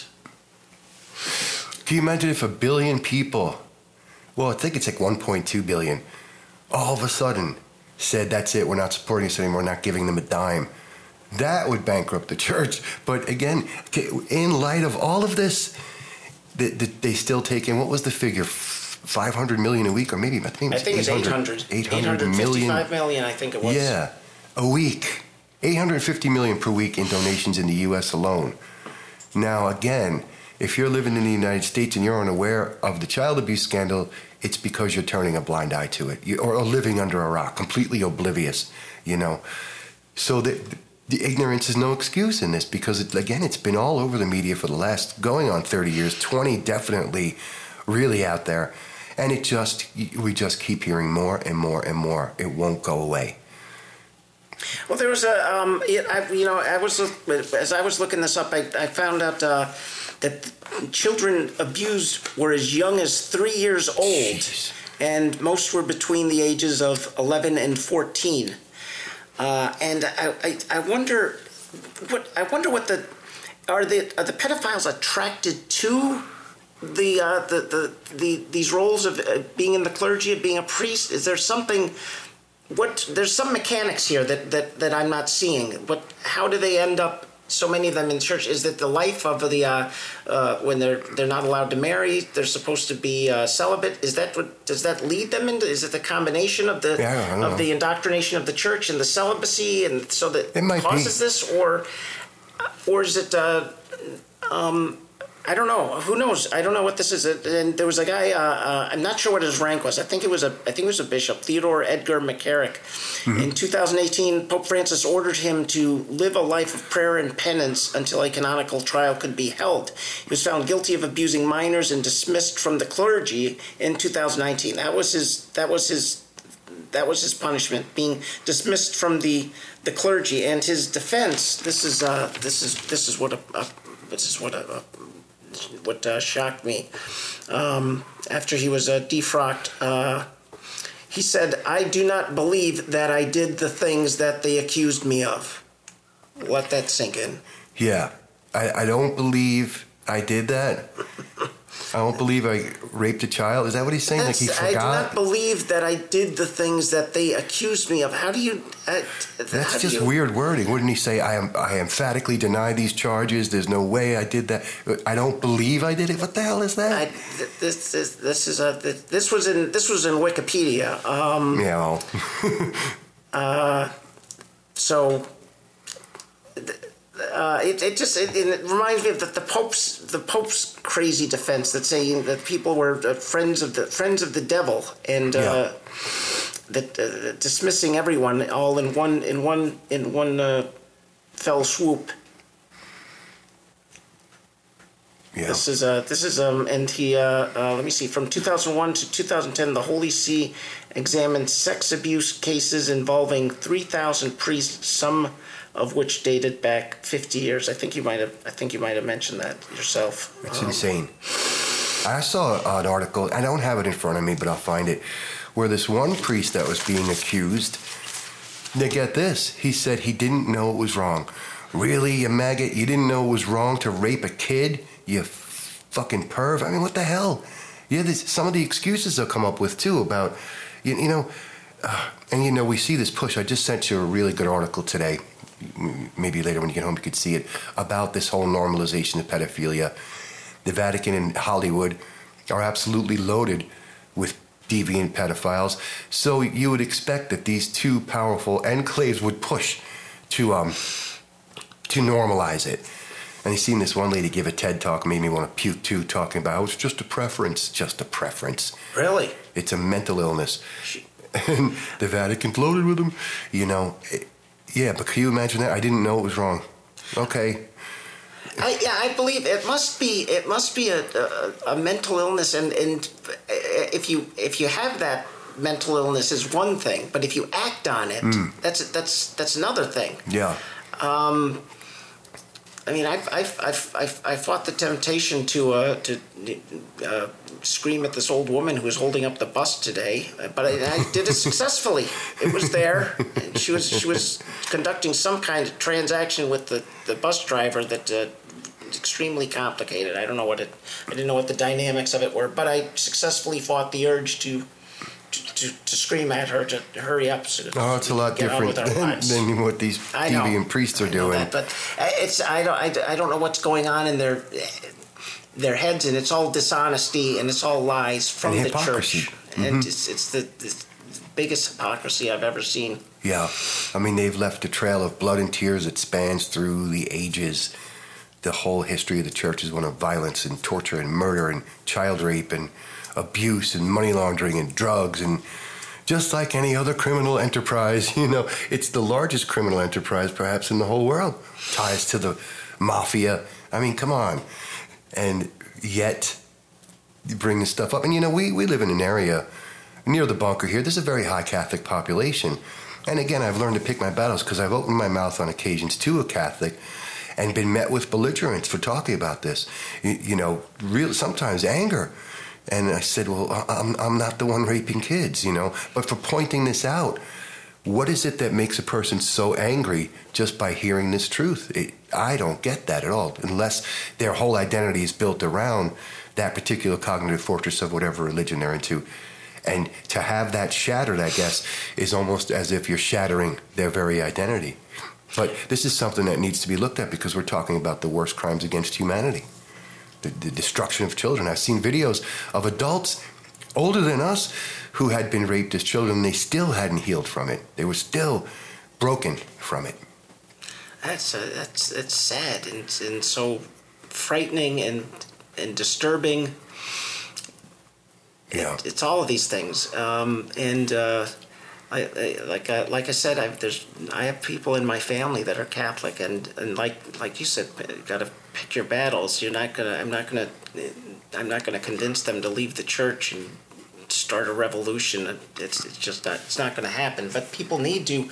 can you imagine if a billion people, well, I think it's like one point two billion, all of a sudden said, that's it, we're not supporting this anymore, we're not giving them a dime. That would bankrupt the church. But again, in light of all of this, they, they still take in, what was the figure, five hundred million a week, or maybe, I think it was I think it's eight hundred. eight hundred million. eight hundred fifty-five million, I think it was. Yeah, a week. eight hundred fifty million per week in donations in the U S alone. Now, again, if you're living in the United States and you're unaware of the child abuse scandal, it's because you're turning a blind eye to it, you, or, or living under a rock, completely oblivious, you know. So the, the ignorance is no excuse in this, because, it, again, it's been all over the media for the last, going on thirty years, twenty definitely really out there. And it just, we just keep hearing more and more and more. It won't go away. Well, there was a, um, it, I, you know, I was as I was looking this up, I, I found out uh, that children abused were as young as three years old, Jeez. and most were between the ages of eleven and fourteen. Uh, and I, I, I wonder, what I wonder what the are the are the pedophiles attracted to the uh, the, the the these roles of uh, being in the clergy, of being a priest? Is there something? What there's some mechanics here that, that, that I'm not seeing. What how do they end up? So many of them in church. Is that the life of the uh, uh, when they're they're not allowed to marry? They're supposed to be uh, celibate. Is that what does that lead them into? Is it the combination of the Yeah, I don't of know. the indoctrination of the church and the celibacy, and so that It might causes be. this, or or is it? Uh, um, I don't know. Who knows? I don't know what this is. And there was a guy. Uh, uh, I'm not sure what his rank was. I think it was a. I think it was a bishop, Theodore Edgar McCarrick. Mm-hmm. In two thousand eighteen, Pope Francis ordered him to live a life of prayer and penance until a canonical trial could be held. He was found guilty of abusing minors and dismissed from the clergy in two thousand nineteen. That was his. That was his. That was his punishment, being dismissed from the, the clergy. And his defense. This is. Uh, this is. This is what a. a this is what a. a what uh, shocked me. Um, after he was uh, defrocked, uh, he said, "I do not believe that I did the things that they accused me of." Let that sink in. Yeah. I, I don't believe I did that. I don't believe I raped a child. Is that what he's saying? That's, like he forgot? I do not believe that I did the things that they accused me of. How do you... Uh, That's just you, weird wording. Wouldn't he say, I am, I emphatically deny these charges. There's no way I did that. I don't believe I did it. What the hell is that? I, this, this, this is a... This was in, this was in Wikipedia. Um, yeah. uh, so... Uh, it, it just it, it reminds me of the, the Pope's the Pope's crazy defense that saying that people were uh, friends of the friends of the devil and uh, yeah. that uh, dismissing everyone all in one in one in one uh, fell swoop. Yeah. This is uh this is um and he uh, uh let me see, from two thousand one to two thousand ten, the Holy See examined sex abuse cases involving three thousand priests, some of which dated back fifty years. I think you might have. I think you might have mentioned that yourself. It's um, insane. I saw an article. I don't have it in front of me, but I'll find it. Where this one priest that was being accused. Now get this. He said he didn't know it was wrong. Really, you maggot? You didn't know it was wrong to rape a kid? You f- fucking perv. I mean, what the hell? Yeah, this, some of the excuses they'll come up with too about, you, you know, uh, and you know we see this push. I just sent you a really good article today. Maybe later when you get home you could see it, about this whole normalization of pedophilia. The Vatican and Hollywood are absolutely loaded with deviant pedophiles, so you would expect that these two powerful enclaves would push to um to normalize it. And you seen this one lady give a TED talk, made me want to puke too, talking about, oh, it's just a preference, just a preference. Really? It's a mental illness. And the Vatican's loaded with them, you know. It, Yeah, but can you imagine that? I didn't know it was wrong. Okay. I, yeah, I believe it must be. It must be a, a, a mental illness, and, and if you if you have that mental illness is one thing, but if you act on it, mm. that's that's that's another thing. Yeah. Um, I mean, I've I've I've I've, I fought the temptation to uh, to uh, scream at this old woman who was holding up the bus today, but I, I did it successfully. It was there. She was she was conducting some kind of transaction with the, the bus driver that uh, was extremely complicated. I don't know what it. I didn't know what the dynamics of it were, but I successfully fought the urge to. To, to, to scream at her to hurry up. So oh, it's a lot different than, than what these deviant priests are doing. That, but it's I don't I, I don't know what's going on in their their heads, and it's all dishonesty and it's all lies from and the hypocrisy. church, mm-hmm. and it's it's the, the biggest hypocrisy I've ever seen. Yeah, I mean they've left a trail of blood and tears that spans through the ages. The whole history of the church is one of violence and torture and murder and child rape and abuse and money laundering and drugs, and just like any other criminal enterprise, you know, it's the largest criminal enterprise perhaps in the whole world. Ties to the mafia. I mean, come on. And yet you bring this stuff up. And you know, we, we live in an area near the bunker here. There's a very high Catholic population. And again, I've learned to pick my battles because I've opened my mouth on occasions to a Catholic and been met with belligerence for talking about this. You, you know, real sometimes anger. And I said, well, I'm, I'm not the one raping kids, you know, but for pointing this out. What is it that makes a person so angry just by hearing this truth? It, I don't get that at all, unless their whole identity is built around that particular cognitive fortress of whatever religion they're into. And to have that shattered, I guess, is almost as if you're shattering their very identity. But this is something that needs to be looked at because we're talking about the worst crimes against humanity. The, the destruction of children. I've seen videos of adults older than us who had been raped as children. They still hadn't healed from it. They were still broken from it. That's uh, that's that's sad and and so frightening and and disturbing. Yeah. It, it's all of these things, um, and uh, I, I, like I, like I said, I there's I have people in my family that are Catholic, and, and like like you said, you got to pick your battles. You're not gonna. I'm not gonna. I'm not gonna convince them to leave the church and start a revolution. It's it's just not. It's not gonna happen. But people need to.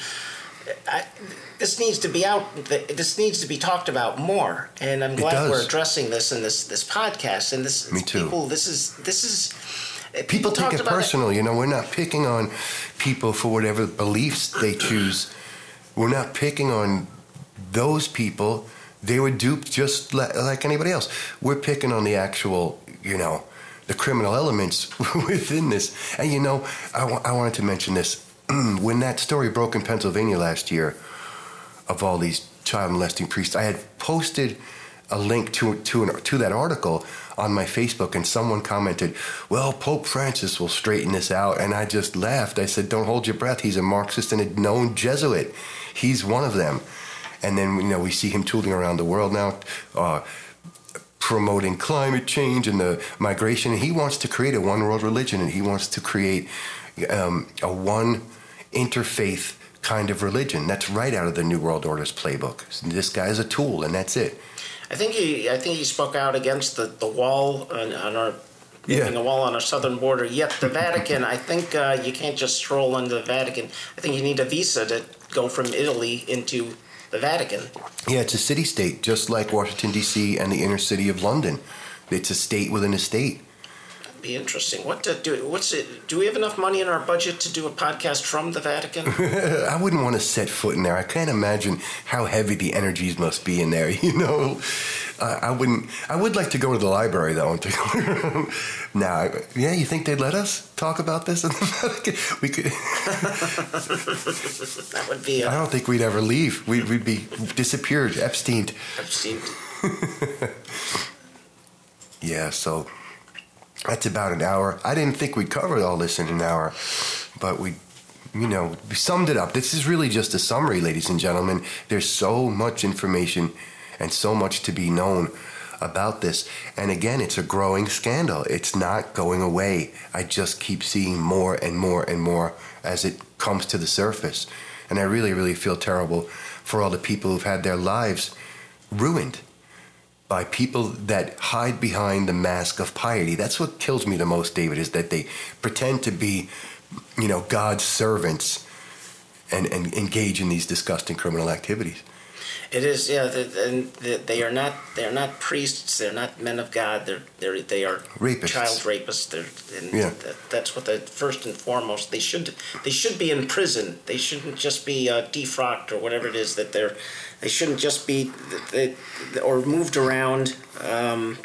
I, this needs to be out. This needs to be talked about more, and I'm glad we're addressing this in this this podcast. And this Me too. People, this is this is. People take it personal. You know, we're not picking on people for whatever beliefs they choose. We're not picking on those people. They were duped just like, like anybody else. We're picking on the actual, you know, the criminal elements within this. And, you know, I, w- I wanted to mention this. When that story broke in Pennsylvania last year of all these child molesting priests, I had posted a link to to an, to that article on my Facebook, and someone commented, well, Pope Francis will straighten this out. And I just laughed. I said, don't hold your breath. He's a Marxist and a known Jesuit. He's one of them. And then, you know, we see him tooling around the world now, uh, promoting climate change and the migration. And he wants to create a one world religion, and he wants to create um, a one interfaith kind of religion. That's right out of the New World Order's playbook. This guy is a tool, and that's it. I think he, I think he spoke out against the, the wall on, on our, yeah. the wall on our southern border. Yet the Vatican, I think uh, you can't just stroll into the Vatican. I think you need a visa to go from Italy into the Vatican. Yeah, it's a city-state, just like Washington, D C and the inner city of London. It's a state within a state. That'd be interesting. What to do? What's it? Do we have enough money in our budget to do a podcast from the Vatican? I wouldn't want to set foot in there. I can't imagine how heavy the energies must be in there. You know, uh, I wouldn't. I would like to go to the library though and take a look around. Now, yeah, you think they'd let us talk about this in the Vatican? We could. That would be. A, I don't think we'd ever leave. We'd, we'd be disappeared, Epsteined. Epstein. Yeah. So. That's about an hour. I didn't think we'd cover all this in an hour, but we, you know, we summed it up. This is really just a summary, ladies and gentlemen. There's so much information and so much to be known about this. And again, it's a growing scandal. It's not going away. I just keep seeing more and more and more as it comes to the surface. And I really, really feel terrible for all the people who've had their lives ruined by people that hide behind the mask of piety. That's what kills me the most, David, is that they pretend to be, you know, God's servants and, and engage in these disgusting criminal activities. It is, yeah. And they are not. They are not priests. They're not men of God. They're, they're they are rapists. Child rapists. They're, and yeah. that, that's what they first and foremost. They should. They should be in prison. They shouldn't just be uh, defrocked or whatever it is that they're. They shouldn't just be, they, or moved around. Um,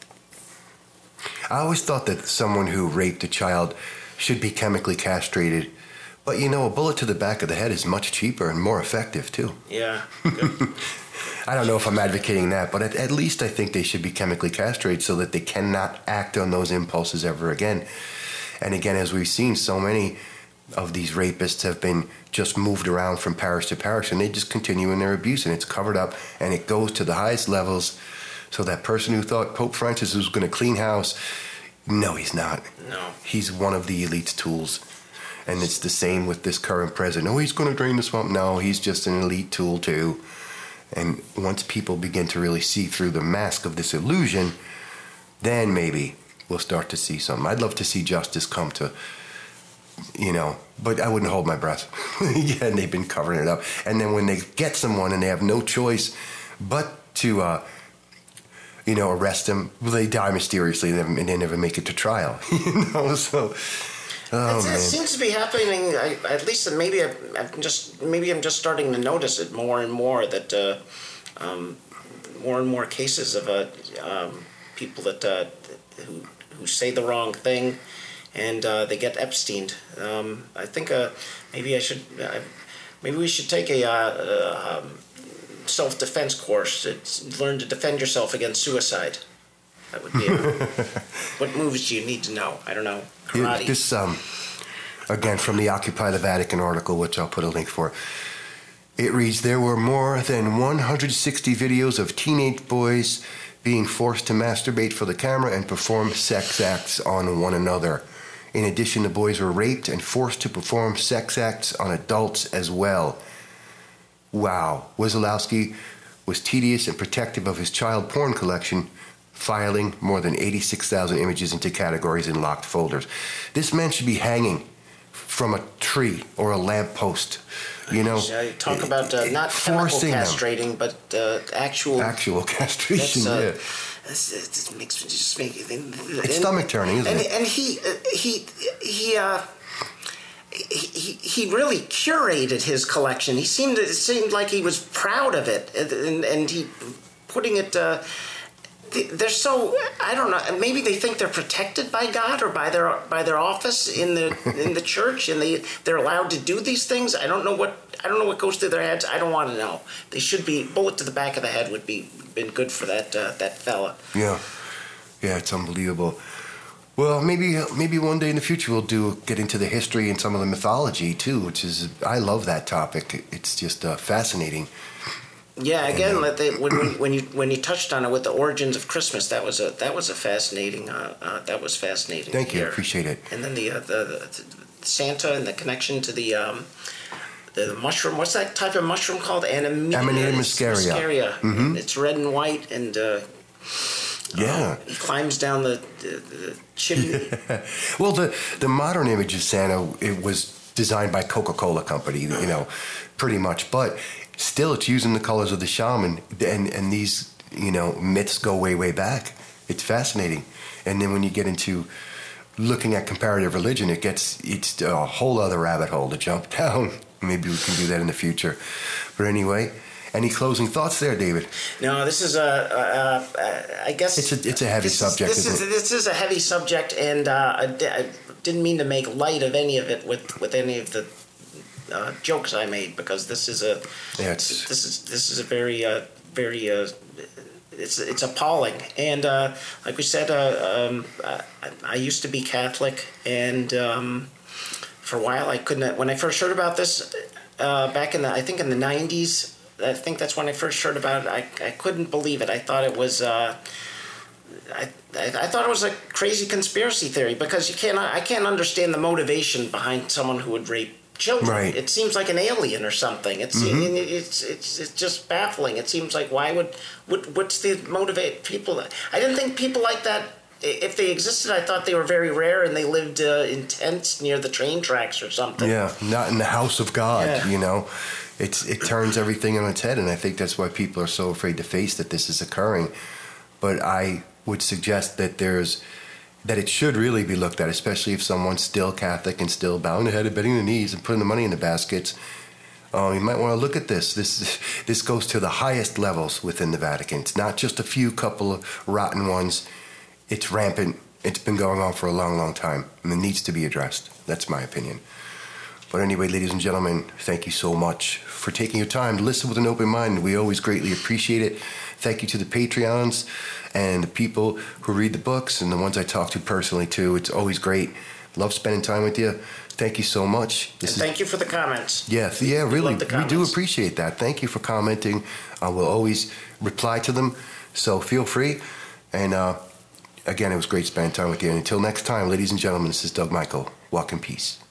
I always thought that someone who raped a child should be chemically castrated. But, you know, a bullet to the back of the head is much cheaper and more effective, too. Yeah. I don't know if I'm advocating that, but at, at least I think they should be chemically castrated so that they cannot act on those impulses ever again. And again, as we've seen, so many of these rapists have been just moved around from parish to parish, and they just continue in their abuse, and it's covered up, and it goes to the highest levels. So that person who thought Pope Francis was going to clean house, no, he's not. No. He's one of the elite's tools. And it's the same with this current president. Oh, he's going to drain the swamp. No, he's just an elite tool, too. And once people begin to really see through the mask of this illusion, then maybe we'll start to see something. I'd love to see justice come to, you know, but I wouldn't hold my breath. Yeah, and they've been covering it up. And then when they get someone and they have no choice but to, uh, you know, arrest them, well, they die mysteriously and they never make it to trial. You know, so... Oh, it seems to be happening. I, at least, maybe I, I'm just maybe I'm just starting to notice it more and more. That uh, um, more and more cases of uh, um, people that uh, who who say the wrong thing, and uh, they get Epsteined. Um, I think uh, maybe I should. Uh, maybe we should take a uh, uh, um, self-defense course to learn to defend yourself against suicide. That would be a, what moves do you need to know? I don't know. Karate. This, um, again, from the Occupy the Vatican article, which I'll put a link for. It reads, there were more than one hundred sixty videos of teenage boys being forced to masturbate for the camera and perform sex acts on one another. In addition, the boys were raped and forced to perform sex acts on adults as well. Wow. Wesolowski was tedious and protective of his child porn collection, filing more than eighty-six thousand images into categories in locked folders. This man should be hanging from a tree or a lamppost. You know, yeah, talk about uh, not chemical castrating, them. but uh, actual actual castration. Uh, yeah, this, this makes me just make it. It's stomach turning, isn't and, it? And he uh, he he uh, he he really curated his collection. He seemed it seemed like he was proud of it, and and he putting it. Uh, They're so, I don't know, maybe they think they're protected by God or by their by their office in the in the church, and they they're allowed to do these things. I don't know what I don't know what goes through their heads. I don't want to know. They should be, bullet to the back of the head would be been good for that uh, that fella. Yeah. Yeah, it's unbelievable. Well, maybe maybe one day in the future we'll do get into the history and some of the mythology too, which is, I love that topic. It's just uh, fascinating. Yeah, again, that they, when, when when you when you touched on it with the origins of Christmas, that was a that was a fascinating uh, uh, that was fascinating. Thank you, here. appreciate it. And then the, uh, the, the Santa and the connection to the um, the, the mushroom. What's that type of mushroom called? Amanita, Amanita muscaria. muscaria. Mm-hmm. It's red and white, and uh, yeah, uh, he climbs down the, the, the chimney. Well, the the modern image of Santa, it was designed by Coca-Cola Company, you know, pretty much, but. Still, it's using the colors of the shaman, and, and these, you know, myths go way, way back. It's fascinating. And then when you get into looking at comparative religion, it gets, it's a whole other rabbit hole to jump down. Maybe we can do that in the future. But anyway, any closing thoughts there, David? No, this is a, a, a I guess... It's a, it's a heavy this subject, is, this isn't is, it? This is a heavy subject, and uh, I, I didn't mean to make light of any of it with, with any of the Uh, jokes I made, because this is a yeah, it's, this is this is a very uh, very uh, it's it's appalling, and uh, like we said, uh, um, I, I used to be Catholic, and um, for a while I couldn't. When I first heard about this uh, back in the I think in the nineties, I think that's when I first heard about it. I I couldn't believe it. I thought it was. Uh, I, I I thought it was a crazy conspiracy theory, because you can't I can't understand the motivation behind someone who would rape children. Right. It seems like an alien or something. It's mm-hmm. it's it's it's just baffling. It seems like, why would what what's the motivate people? I didn't think people like that, if they existed, I thought they were very rare and they lived uh, in tents near the train tracks or something. Yeah, not in the house of God. Yeah. You know, it's it turns everything on its head, and I think that's why people are so afraid to face that this is occurring. But I would suggest that there's that it should really be looked at, especially if someone's still Catholic and still bowing the head and bending the knees and putting the money in the baskets. Uh, you might want to look at this. This this goes to the highest levels within the Vatican. It's not just a few couple of rotten ones. It's rampant. It's been going on for a long, long time, and it needs to be addressed. That's my opinion. But anyway, ladies and gentlemen, thank you so much for taking your time to listen with an open mind. We always greatly appreciate it. Thank you to the Patreons and the people who read the books and the ones I talk to personally, too. It's always great. Love spending time with you. Thank you so much. This and is, thank you for the comments. Yeah, yeah, really. We do appreciate that. Thank you for commenting. I will always reply to them, so feel free. And uh, again, it was great spending time with you. And until next time, ladies and gentlemen, this is Doug Michael. Walk in peace.